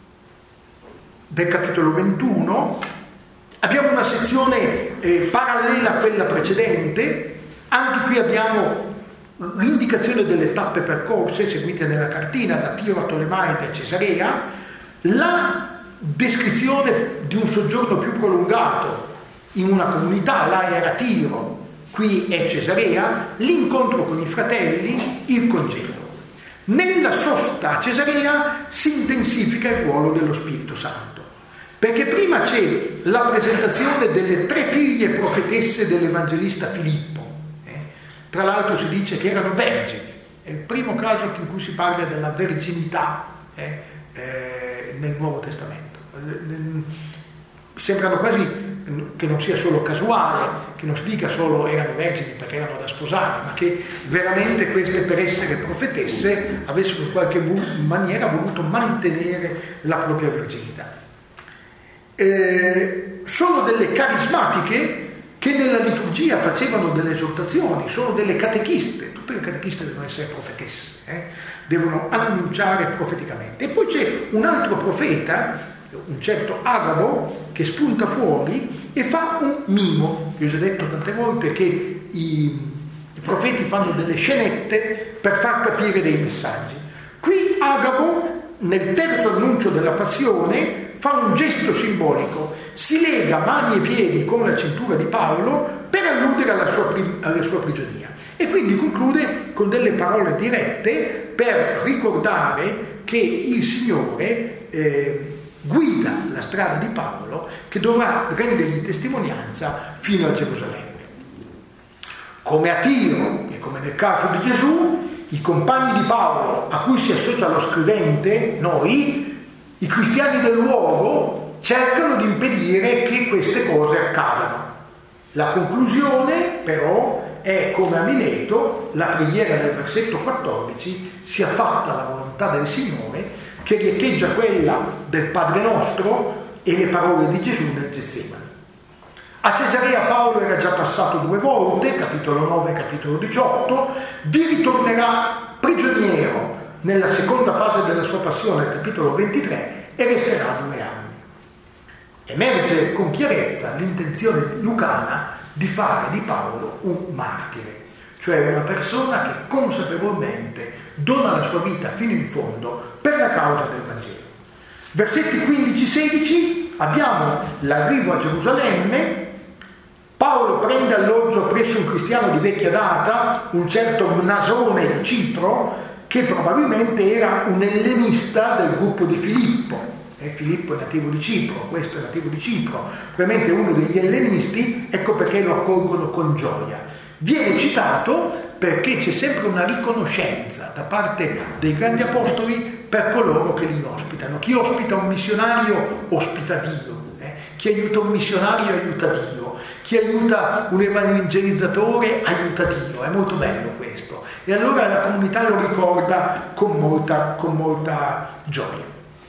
del capitolo ventuno, abbiamo una sezione eh, parallela a quella precedente. Anche qui abbiamo l'indicazione delle tappe percorse seguite nella cartina da Tiro a Tolemaide a Cesarea, la descrizione di un soggiorno più prolungato in una comunità, là era Tiro, qui è Cesarea, l'incontro con i fratelli, il congedo. Nella sosta a Cesarea si intensifica il ruolo dello Spirito Santo, perché prima c'è la presentazione delle tre figlie profetesse dell'evangelista Filippo. Eh? Tra l'altro si dice che erano vergini, è il primo caso in cui si parla della verginità eh, eh, nel Nuovo Testamento. Sembrano quasi che non sia solo casuale, che non si dica solo erano vergini perché erano da sposare, ma che veramente queste, per essere profetesse, avessero in qualche maniera voluto mantenere la propria verginità. Eh, sono delle carismatiche che nella liturgia facevano delle esortazioni, sono delle catechiste, tutte le catechiste devono essere profetesse, eh? Devono annunciare profeticamente. E poi c'è un altro profeta un certo Agabo che spunta fuori e fa un mimo. Vi ho già detto tante volte che i, i profeti fanno delle scenette per far capire dei messaggi. Qui Agabo, nel terzo annuncio della passione, fa un gesto simbolico, si lega mani e piedi con la cintura di Paolo per alludere alla sua, alla sua prigionia, e quindi conclude con delle parole dirette per ricordare che il Signore eh, guida la strada di Paolo, che dovrà rendergli testimonianza fino a Gerusalemme. Come a Tiro e come nel caso di Gesù, i compagni di Paolo a cui si associa lo scrivente, noi, i cristiani del luogo, cercano di impedire che queste cose accadano. La conclusione, però, è come a Mileto, la preghiera del versetto quattordici, sia fatta la volontà del Signore, che riecheggia quella del Padre nostro e le parole di Gesù nel Getsemani. A Cesarea Paolo era già passato due volte, capitolo nove e capitolo diciotto, vi ritornerà prigioniero nella seconda fase della sua passione, al capitolo ventitré, e resterà due anni. Emerge con chiarezza l'intenzione lucana di fare di Paolo un martire, cioè una persona che consapevolmente dona la sua vita fino in fondo per la causa del Vangelo. Versetti quindici sedici, abbiamo l'arrivo a Gerusalemme. Paolo prende alloggio presso un cristiano di vecchia data, un certo Mnasone di Cipro, che probabilmente era un ellenista del gruppo di Filippo. Eh, Filippo è nativo di Cipro, questo è nativo di Cipro, probabilmente uno degli ellenisti, ecco perché lo accolgono con gioia. Viene citato perché c'è sempre una riconoscenza da parte dei grandi apostoli per coloro che li ospitano. Chi ospita un missionario ospita Dio, eh? Chi aiuta un missionario aiuta Dio, chi aiuta un evangelizzatore aiuta Dio, è molto bello questo. E allora la comunità lo ricorda con molta, con molta gioia.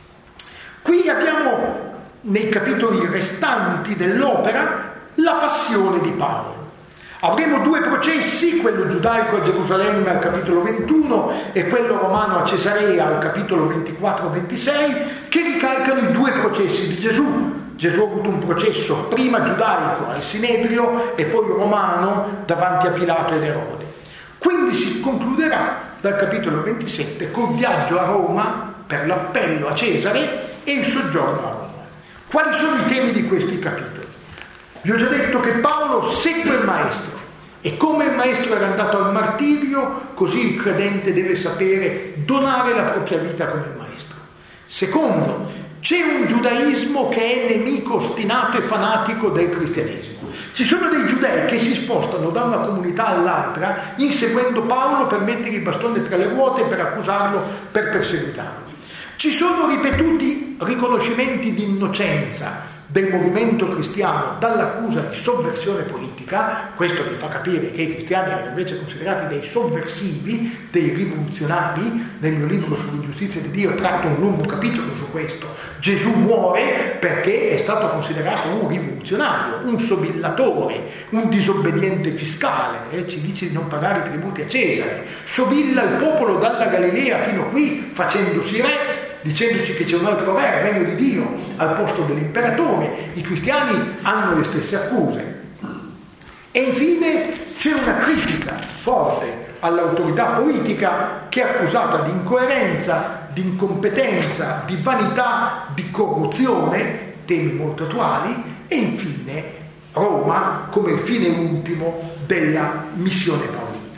Qui abbiamo nei capitoli restanti dell'opera la passione di Paolo. Avremo due processi, quello giudaico a Gerusalemme al capitolo ventuno e quello romano a Cesarea al capitolo ventiquattro ventisei, che ricalcano i due processi di Gesù. Gesù ha avuto un processo prima giudaico al Sinedrio e poi romano davanti a Pilato ed Erode. Quindi si concluderà dal capitolo ventisette col viaggio a Roma per l'appello a Cesare e il soggiorno a Roma. Quali sono i temi di questi capitoli? Vi ho già detto che Paolo segue il maestro, e come il maestro era andato al martirio, così il credente deve sapere donare la propria vita come il maestro. Secondo, c'è un giudaismo che è nemico ostinato e fanatico del cristianesimo. Ci sono dei giudei che si spostano da una comunità all'altra inseguendo Paolo per mettergli il bastone tra le ruote, per accusarlo, per perseguitarlo. Ci sono ripetuti riconoscimenti di innocenza del movimento cristiano dall'accusa di sovversione politica. Questo vi fa capire che i cristiani erano invece considerati dei sovversivi, dei rivoluzionari. Nel mio libro sull'ingiustizia di Dio tratto un lungo capitolo su questo. Gesù muore perché è stato considerato un rivoluzionario, un sobillatore, un disobbediente fiscale, eh? Ci dice di non pagare i tributi a Cesare, sobilla il popolo dalla Galilea fino qui facendosi re, dicendoci che c'è un altro re, il regno di Dio, al posto dell'imperatore. I cristiani hanno le stesse accuse. E infine c'è una critica forte all'autorità politica, che è accusata di incoerenza, di incompetenza, di vanità, di corruzione, temi molto attuali. E infine Roma come il fine ultimo della missione paolina.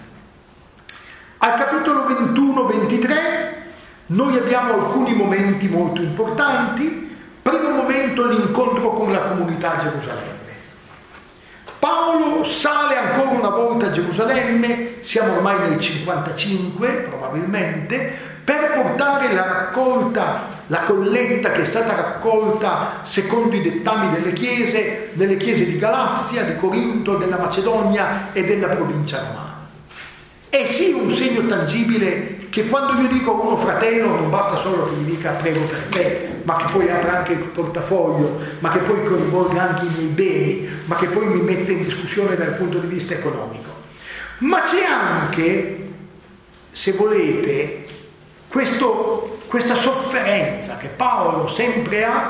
Al capitolo ventuno ventitré noi abbiamo alcuni momenti molto importanti. Primo momento, l'incontro con la comunità a Gerusalemme. Paolo sale ancora una volta a Gerusalemme, siamo ormai nel cinquantacinque probabilmente, per portare la raccolta, la colletta che è stata raccolta secondo i dettami delle chiese, nelle chiese di Galazia, di Corinto, della Macedonia e della provincia romana. È sì un segno tangibile che quando io dico a uno fratello non basta solo che gli dica prego per me, ma che poi apra anche il portafoglio, ma che poi coinvolga anche i miei beni, ma che poi mi mette in discussione dal punto di vista economico. Ma c'è anche, se volete, questo, questa sofferenza che Paolo sempre ha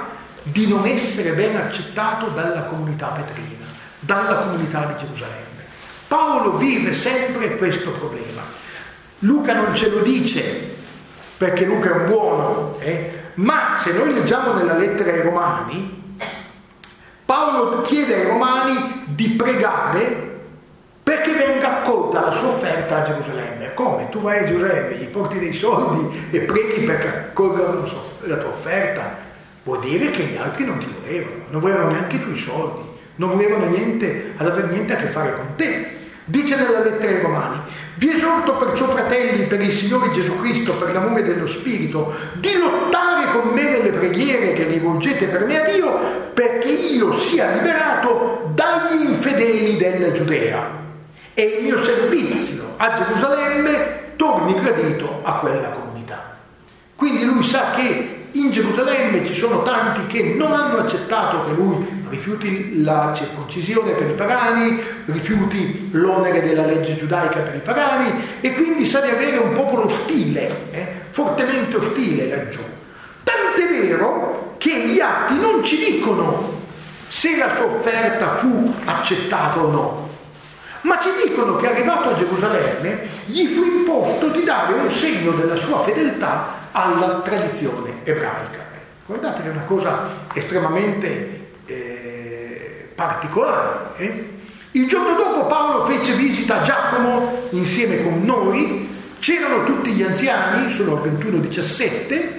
di non essere ben accettato dalla comunità petrina, dalla comunità di Gerusalemme. Paolo vive sempre questo problema. Luca non ce lo dice perché Luca è un buono, eh? Ma se noi leggiamo nella lettera ai Romani, Paolo chiede ai Romani di pregare perché venga accolta la sua offerta a Gerusalemme. Come? Tu vai a Gerusalemme, gli porti dei soldi e preghi perché accolgano la tua offerta? Vuol dire che gli altri non ti volevano, non volevano neanche i tuoi soldi, non volevano niente, ad avere niente a che fare con te. Dice nella lettera ai Romani: vi esorto perciò, fratelli, per il Signore Gesù Cristo, per l'amore dello Spirito, di lottare con me nelle preghiere che rivolgete per me a Dio, perché io sia liberato dagli infedeli della Giudea e il mio servizio a Gerusalemme torni gradito a quella comunità. Quindi lui sa che in Gerusalemme ci sono tanti che non hanno accettato che lui rifiuti la circoncisione per i pagani, rifiuti l'onere della legge giudaica per i pagani, e quindi sa di avere un popolo ostile, eh, fortemente ostile laggiù. Tant'è vero che gli atti non ci dicono se la sua offerta fu accettata o no, ma ci dicono che arrivato a Gerusalemme gli fu imposto di dare un segno della sua fedeltà alla tradizione ebraica. Guardate che è una cosa estremamente eh, particolare. Eh? Il giorno dopo Paolo fece visita a Giacomo insieme con noi, c'erano tutti gli anziani, sono ventuno diciassette.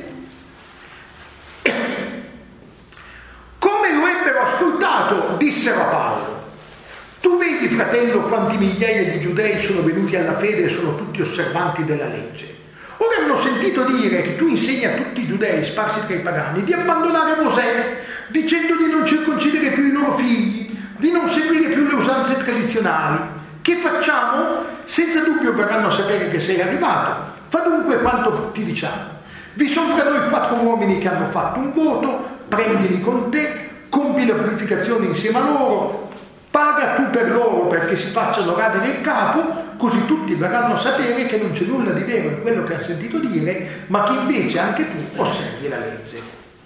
Come lo ebbero ascoltato, dissero a Paolo: tu vedi, fratello, quanti migliaia di giudei sono venuti alla fede e sono tutti osservanti della legge. Ora hanno sentito dire che tu insegni a tutti i giudei sparsi tra i pagani di abbandonare Mosè, dicendo di non circoncidere più i loro figli, di non seguire più le usanze tradizionali. Che facciamo? Senza dubbio verranno a sapere che sei arrivato. Fa dunque quanto ti diciamo. Vi sono fra noi quattro uomini che hanno fatto un voto, prendili con te, compi la purificazione insieme a loro, paga tu per loro perché si facciano radere il capo, così tutti verranno a sapere che non c'è nulla di vero in quello che hanno sentito dire, ma che invece anche tu osservi la legge.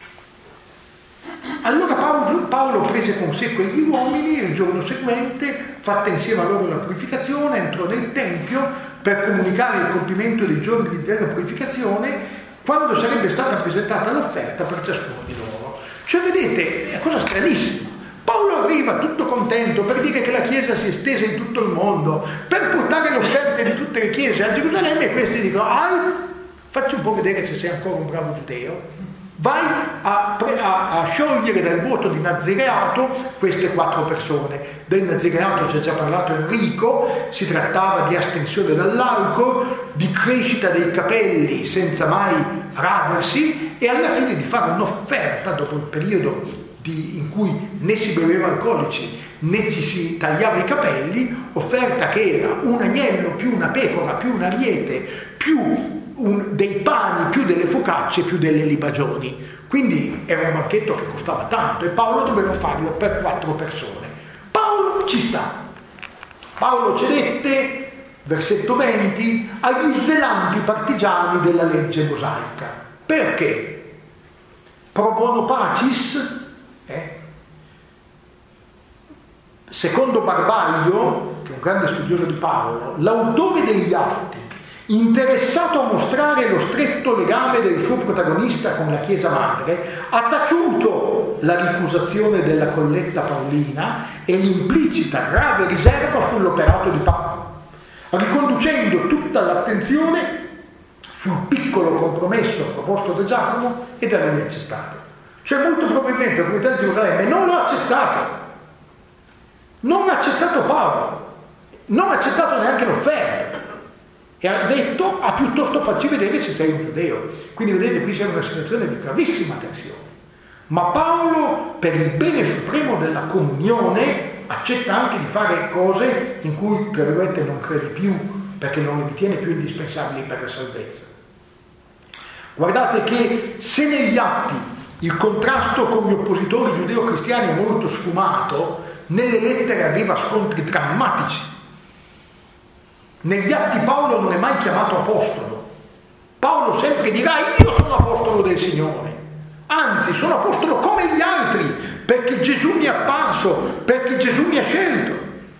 Allora Paolo, Paolo prese con sé quegli uomini e il giorno seguente, fatta insieme a loro la purificazione, entrò nel Tempio per comunicare il compimento dei giorni della purificazione, quando sarebbe stata presentata l'offerta per ciascuno di loro. Cioè, vedete, è una cosa stranissima. Paolo arriva tutto contento per dire che la Chiesa si è estesa in tutto il mondo, per portare le offerte di tutte le chiese a Gerusalemme, e questi dicono: ah, facci un po' vedere se sei ancora un bravo giudeo, vai a, a, a sciogliere dal voto di nazireato queste quattro persone. Del nazireato ci ha già parlato Enrico, si trattava di astensione dall'alcol, di crescita dei capelli senza mai radersi, e alla fine di fare un'offerta dopo il periodo in cui né si beveva alcolici né ci si tagliava i capelli, offerta che era un agnello più una pecora più un ariete più un, dei pani più delle focacce più delle libagioni. Quindi era un banchetto che costava tanto e Paolo doveva farlo per quattro persone. Paolo ci sta. Paolo cedette, versetto venti, agli zelanti partigiani della legge mosaica. Perché? Pro bono pacis. Eh? Secondo Barbaglio, che è un grande studioso di Paolo, l'autore degli atti, interessato a mostrare lo stretto legame del suo protagonista con la Chiesa Madre, ha taciuto la ricusazione della colletta paolina e l'implicita grave riserva sull'operato di Paolo, riconducendo tutta l'attenzione sul piccolo compromesso proposto da Giacomo e da lui accettato. Cioè, molto probabilmente la comunità di Gerusalemme non l'ha accettato, non ha accettato Paolo, non ha accettato neanche l'offerta, e ha detto: ah, piuttosto facci vedere se sei un giudeo. Quindi vedete, qui c'è una situazione di gravissima tensione. Ma Paolo, per il bene supremo della comunione, accetta anche di fare cose in cui, tra virgolette, non crede più, perché non le ritiene più indispensabili per la salvezza. Guardate che se negli atti il contrasto con gli oppositori giudeo-cristiani è molto sfumato, nelle lettere arriva a scontri drammatici. Negli atti Paolo non è mai chiamato apostolo. Paolo sempre dirà: io sono apostolo del Signore. anzi sono apostolo come gli altri, perché Gesù mi è apparso, perché Gesù mi ha scelto.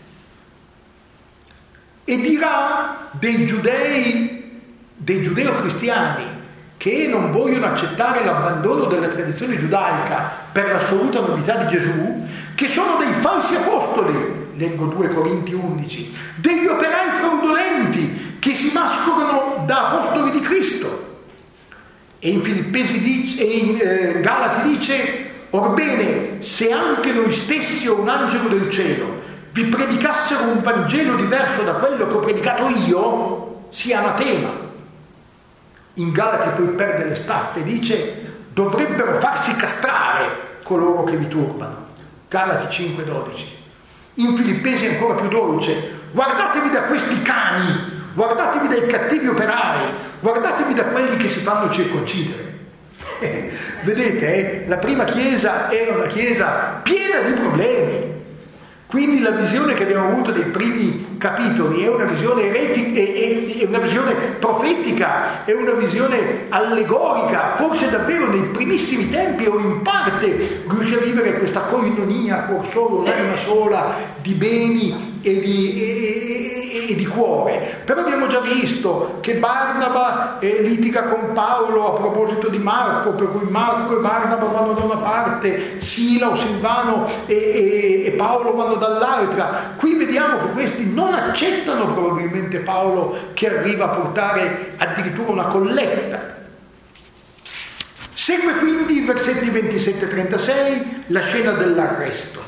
E dirà dei giudei, dei giudeo-cristiani che non vogliono accettare l'abbandono della tradizione giudaica per l'assoluta novità di Gesù, che sono dei falsi apostoli, leggo due Corinti undici, degli operai fraudolenti che si mascherano da apostoli di Cristo. E in Filippesi dice, e in eh, Galati dice: orbene, se anche noi stessi o un angelo del cielo vi predicassero un Vangelo diverso da quello che ho predicato io, sia anatema. In Galati poi perde le staffe, dice: dovrebbero farsi castrare coloro che vi turbano. Galati cinque dodici. In Filippesi è ancora più dolce: guardatevi da questi cani, guardatevi dai cattivi operai, guardatevi da quelli che si fanno circoncidere. Eh, vedete, eh, la prima chiesa era una chiesa piena di problemi. Quindi la visione che abbiamo avuto dei primi capitoli è una visione eretica, è una visione profetica, è una visione allegorica. Forse davvero nei primissimi tempi o in parte riuscì a vivere questa koinonia, cuor solo, un'anima sola, di beni e di, e, e, e di cuore. Però abbiamo già visto che Barnaba eh, litiga con Paolo a proposito di Marco, per cui Marco e Barnaba vanno da una parte, Sila o Silvano e, e, e Paolo vanno dall'altra. Qui vediamo che questi non accettano probabilmente Paolo, che arriva a portare addirittura una colletta. Segue quindi i versetti ventisette e trentasei la scena dell'arresto.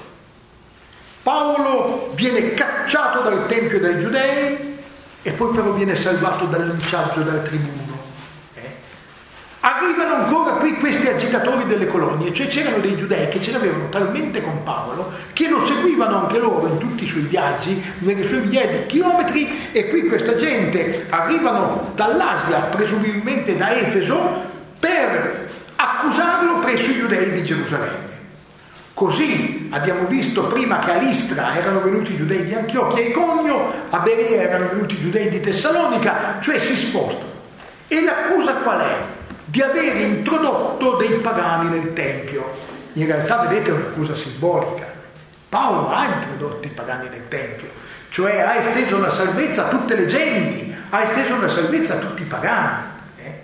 Paolo viene cacciato dal tempio dai giudei e poi però viene salvato dal linciaggio dal tribuno. Arrivano ancora qui questi agitatori delle colonie, cioè c'erano dei giudei che ce l'avevano talmente con Paolo che lo seguivano anche loro in tutti i suoi viaggi, nelle sue migliaia di chilometri, e qui questa gente arrivano dall'Asia, presumibilmente da Efeso, per accusarlo presso i giudei di Gerusalemme. Così abbiamo visto prima che a Listra erano venuti i giudei di Antiochia e Iconio, a Berea erano venuti i giudei di Tessalonica, cioè si spostano. E l'accusa qual è? Di aver introdotto dei pagani nel Tempio. In realtà, vedete, è un'accusa simbolica. Paolo ha introdotto i pagani nel Tempio, cioè ha esteso la salvezza a tutte le genti, ha esteso la salvezza a tutti i pagani. Eh?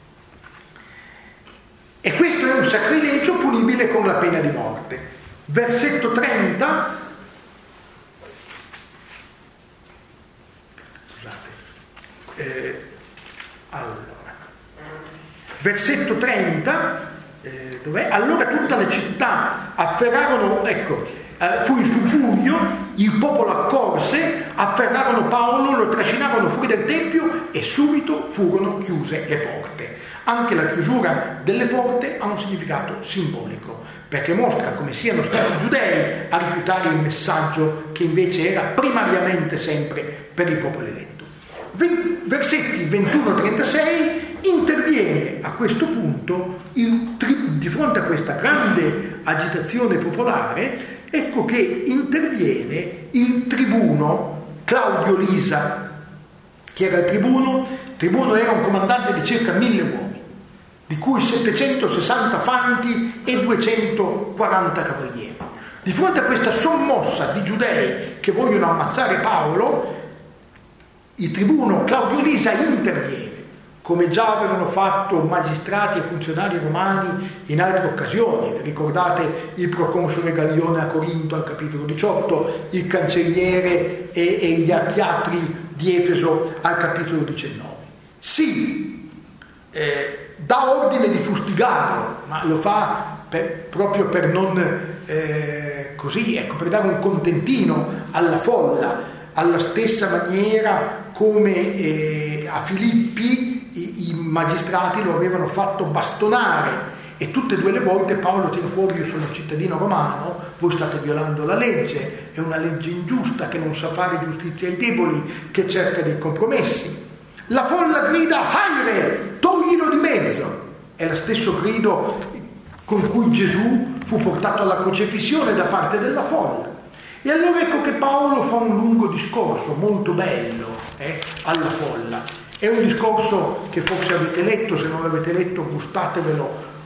E questo è un sacrilegio punibile con la pena di morte. Versetto trenta. Scusate. Eh, allora. Versetto trenta, eh, dov'è? Allora tutta la città afferrarono, ecco, eh, fu il subbuglio, il popolo accorse, afferrarono Paolo, lo trascinarono fuori dal tempio e subito furono chiuse le porte. Anche la chiusura delle porte ha un significato simbolico, perché mostra come siano stati i giudei a rifiutare il messaggio che invece era primariamente sempre per il popolo eletto. Versetti ventuno trentasei. Interviene a questo punto il tri- di fronte a questa grande agitazione popolare, ecco che interviene il tribuno Claudio Lisa. Chi era il tribuno? Il tribuno era un comandante di circa mille uomini, di cui settecentosessanta fanti e duecentoquaranta cavalieri. Di fronte a questa sommossa di giudei che vogliono ammazzare Paolo, il tribuno Claudio Lisa interviene, come già avevano fatto magistrati e funzionari romani in altre occasioni. Ricordate il proconsole Gallione a Corinto al capitolo diciotto, il cancelliere e, e gli archiatri di Efeso al capitolo diciannove. Sì, eh, dà ordine di fustigarlo, ma lo fa per, proprio per non eh, così, ecco, per dare un contentino alla folla, alla stessa maniera come eh, a Filippi i magistrati lo avevano fatto bastonare, e tutte e due le volte Paolo tira fuori: io sono cittadino romano, voi state violando la legge, è una legge ingiusta che non sa fare giustizia ai deboli, che cerca dei compromessi. La folla grida: Aire, toglilo di mezzo! È lo stesso grido con cui Gesù fu portato alla crocifissione da parte della folla. E allora ecco che Paolo fa un lungo discorso molto bello eh, alla folla. È un discorso che forse avete letto, se non l'avete letto gustatevelo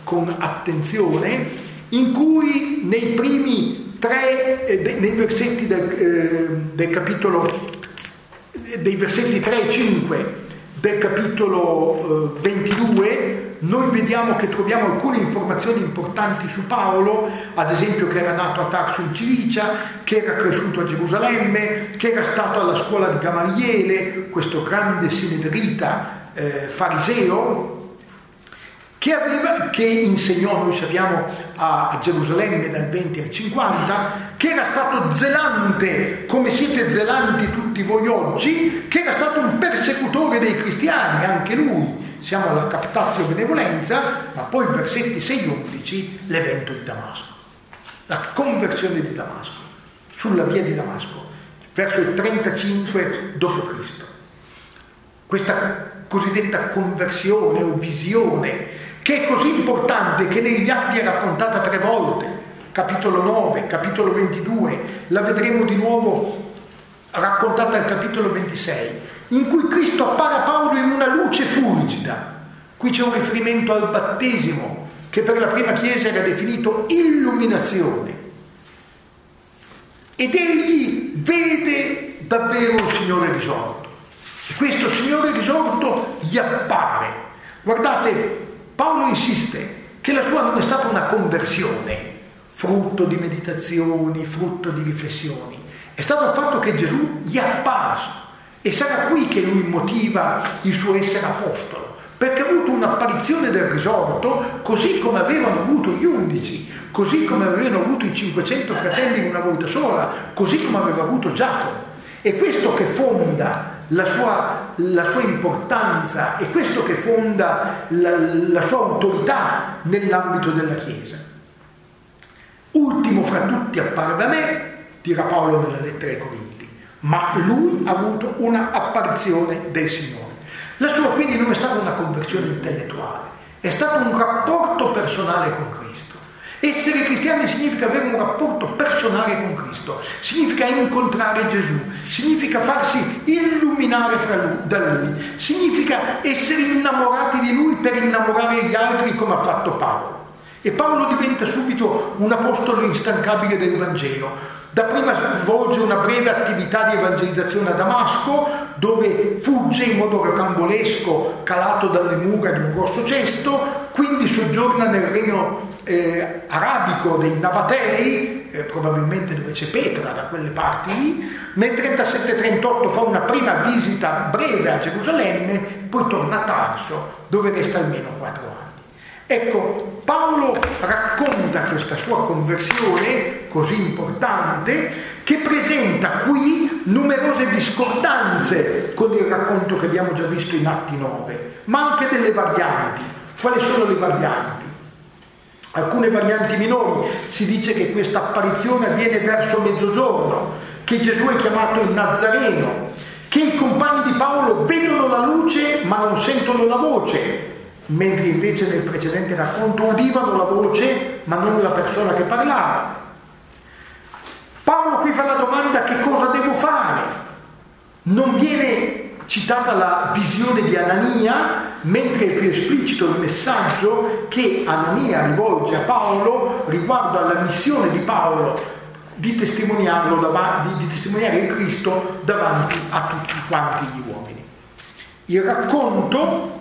con attenzione, in cui nei primi tre, eh, nei versetti del, eh, del capitolo, dei versetti tre e cinque del capitolo eh, ventidue, noi vediamo che troviamo alcune informazioni importanti su Paolo, ad esempio che era nato a Tarso in Cilicia, che era cresciuto a Gerusalemme, che era stato alla scuola di Gamaliele, questo grande sinedrita eh, fariseo, che, aveva, che insegnò, noi sappiamo, a, a Gerusalemme dal venti al cinquanta, che era stato zelante, come siete zelanti tutti voi oggi, che era stato un persecutore dei cristiani, anche lui. Siamo alla captatio benevolenza, ma poi versetti sei e undici, l'evento di Damasco, la conversione di Damasco, sulla via di Damasco, verso il trentacinque dopo Cristo. Questa cosiddetta conversione o visione, che è così importante che negli Atti è raccontata tre volte, capitolo nove, capitolo ventidue, la vedremo di nuovo raccontata al capitolo ventisei, in cui Cristo appare a Paolo in una luce fulgida. Qui c'è un riferimento al battesimo, che per la prima Chiesa era definito illuminazione. Ed egli vede davvero il Signore risorto. E questo Signore risorto gli appare. Guardate, Paolo insiste che la sua non è stata una conversione, frutto di meditazioni, frutto di riflessioni. È stato il fatto che Gesù gli è apparso. E sarà qui che lui motiva il suo essere apostolo, perché ha avuto un'apparizione del risorto, così come avevano avuto gli undici, così come avevano avuto i cinquecento fratelli in una volta sola, così come aveva avuto Giacomo. E questo che fonda la sua, la sua importanza, e questo che fonda la, la sua autorità nell'ambito della Chiesa. Ultimo fra tutti appare da me, dirà Paolo nella lettera ai Corinti, ma lui ha avuto una apparizione del Signore. La sua quindi non è stata una conversione intellettuale, è stato un rapporto personale con Cristo. Essere cristiani significa avere un rapporto personale con Cristo, significa incontrare Gesù, significa farsi illuminare fra lui, da Lui, significa essere innamorati di Lui per innamorare gli altri come ha fatto Paolo. E Paolo diventa subito un apostolo instancabile del Vangelo. Dapprima svolge una breve attività di evangelizzazione a Damasco, dove fugge in modo rocambolesco, calato dalle mura di un grosso cesto, quindi soggiorna nel regno eh, arabico dei Nabatei, eh, probabilmente dove c'è Petra, da quelle parti lì. Nel trentasette trentotto fa una prima visita breve a Gerusalemme, poi torna a Tarso, dove resta almeno quattro anni. Ecco, Paolo racconta questa sua conversione così importante, che presenta qui numerose discordanze con il racconto che abbiamo già visto in Atti nove, ma anche delle varianti. Quali sono le varianti? Alcune varianti minori. Si dice che questa apparizione avviene verso mezzogiorno, che Gesù è chiamato il Nazareno, che i compagni di Paolo vedono la luce ma non sentono la voce, mentre invece nel precedente racconto udivano la voce ma non la persona che parlava. Paolo qui fa la domanda: che cosa devo fare? Non viene citata la visione di Anania, mentre è più esplicito il messaggio che Anania rivolge a Paolo riguardo alla missione di Paolo di testimoniarlo davanti, di testimoniare il Cristo davanti a tutti quanti gli uomini. Il racconto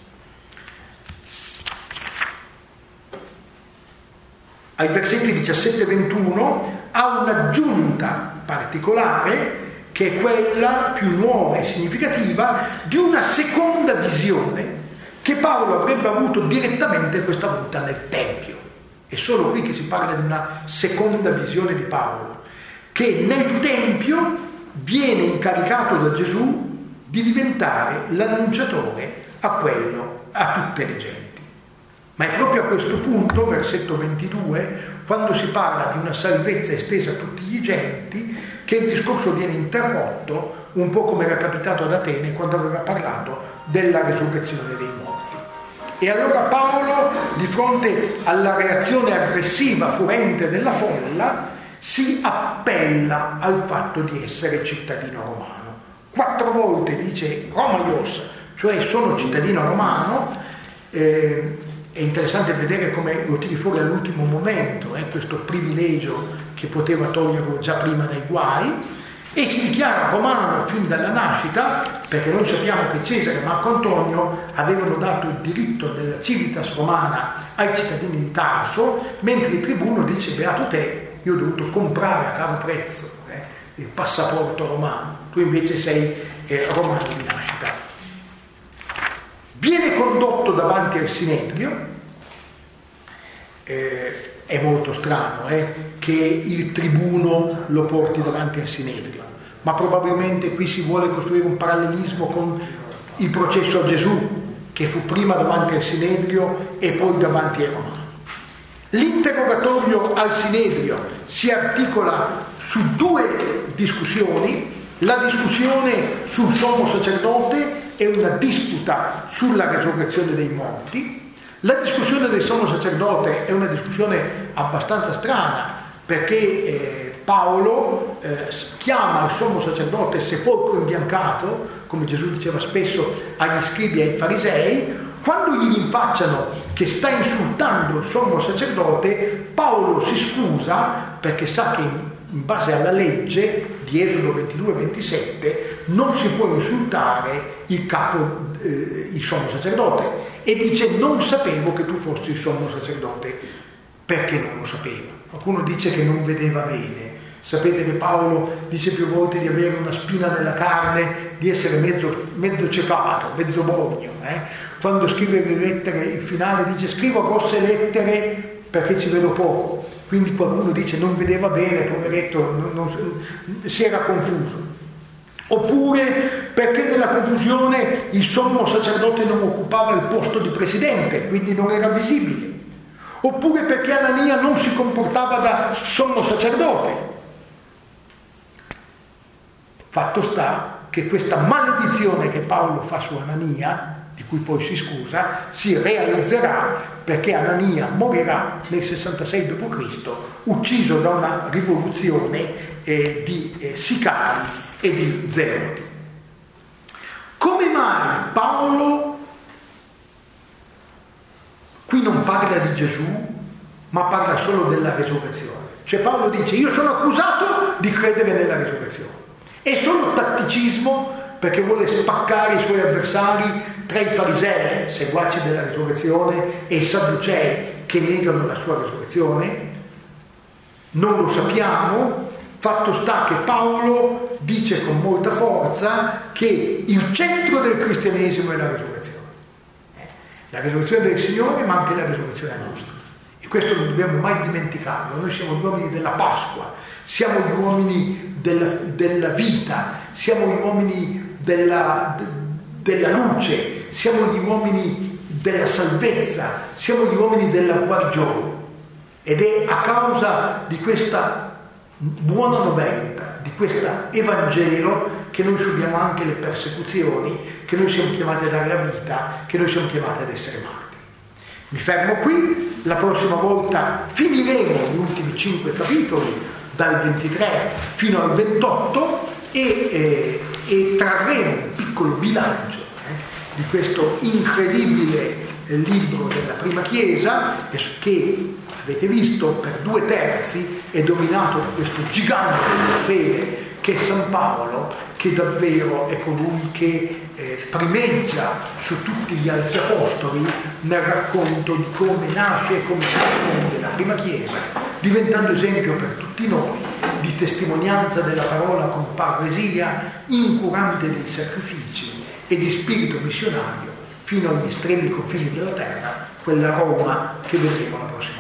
ai versetti diciassette e ventuno ha un'aggiunta particolare, che è quella più nuova e significativa di una seconda visione che Paolo avrebbe avuto direttamente questa volta nel Tempio. È solo qui che si parla di una seconda visione di Paolo, che nel Tempio viene incaricato da Gesù di diventare l'annunciatore a quello, a tutte le genti. Ma è proprio a questo punto, versetto ventidue, quando si parla di una salvezza estesa a tutti gli genti, che il discorso viene interrotto, un po' come era capitato ad Atene quando aveva parlato della resurrezione dei morti. E allora Paolo, di fronte alla reazione aggressiva, furente della folla, si appella al fatto di essere cittadino romano. Quattro volte dice Romaios, cioè sono cittadino romano, eh, è interessante vedere come lo tiri fuori all'ultimo momento, eh, questo privilegio che poteva toglierlo già prima dai guai, e si dichiara romano fin dalla nascita, perché noi sappiamo che Cesare e Marco Antonio avevano dato il diritto della civitas romana ai cittadini di Tarso, mentre il tribuno dice: beato te, io ho dovuto comprare a caro prezzo eh, il passaporto romano, tu invece sei eh, romano di nascita. Viene condotto davanti al Sinedrio. eh, È molto strano eh, che il tribuno lo porti davanti al Sinedrio, ma probabilmente qui si vuole costruire un parallelismo con il processo a Gesù, che fu prima davanti al Sinedrio e poi davanti ai Romani. L'interrogatorio al Sinedrio si articola su due discussioni: la discussione sul sommo sacerdote e una disputa sulla resurrezione dei morti. La discussione del sommo sacerdote è una discussione abbastanza strana, perché eh, Paolo eh, chiama il sommo sacerdote sepolcro imbiancato, come Gesù diceva spesso agli scribi e ai farisei. Quando gli rinfacciano che sta insultando il sommo sacerdote, Paolo si scusa perché sa che in, in base alla legge di Esodo ventidue ventisette non si può insultare il capo, eh, il sommo sacerdote, e dice: non sapevo che tu fossi il sommo sacerdote. Perché non lo sapeva? Qualcuno dice che non vedeva bene. Sapete che Paolo dice più volte di avere una spina nella carne, di essere mezzo, mezzo ciecato, mezzo borgno. Eh? Quando scrive le lettere, il finale dice: scrivo grosse lettere perché ci vedo poco. Quindi qualcuno dice non vedeva bene, poveretto, non, non, si era confuso. Oppure perché nella confusione il sommo sacerdote non occupava il posto di presidente, quindi non era visibile. Oppure perché Anania non si comportava da sommo sacerdote. Fatto sta che questa maledizione che Paolo fa su Anania, di cui poi si scusa, si realizzerà perché Anania morirà nel sessantasei dopo Cristo, ucciso da una rivoluzione eh, di eh, sicari e di zeloti. Come mai Paolo qui non parla di Gesù, ma parla solo della resurrezione? Cioè Paolo dice: io sono accusato di credere nella resurrezione. È solo tatticismo, perché vuole spaccare i suoi avversari tra i farisei, seguaci della risurrezione, e i sadducei che negano la sua risurrezione? Non lo sappiamo. Fatto sta che Paolo dice con molta forza che il centro del cristianesimo è la risurrezione. La risurrezione del Signore, ma anche la risurrezione nostra. E questo non dobbiamo mai dimenticarlo. Noi siamo gli uomini della Pasqua, siamo gli uomini della, della vita, siamo gli uomini della, della luce, siamo gli uomini della salvezza, siamo gli uomini della guarigione. Ed è a causa di questa buona novella, di questo Evangelo, che noi subiamo anche le persecuzioni, che noi siamo chiamati a dare la vita, che noi siamo chiamati ad essere martiri. Mi fermo qui, la prossima volta finiremo gli ultimi cinque capitoli, dal ventitré fino al ventotto, e, eh, e trarremo un piccolo bilancio eh, di questo incredibile eh, libro della prima Chiesa, che avete visto per due terzi è dominato da questo gigante della fede che è San Paolo, che davvero è colui che eh, primeggia su tutti gli altri apostoli nel racconto di come nasce e come si diffonde la prima Chiesa, diventando esempio per tutti noi di testimonianza della parola con parresia, incurante dei sacrifici e di spirito missionario fino agli estremi confini della terra, quella Roma che vedremo la prossima.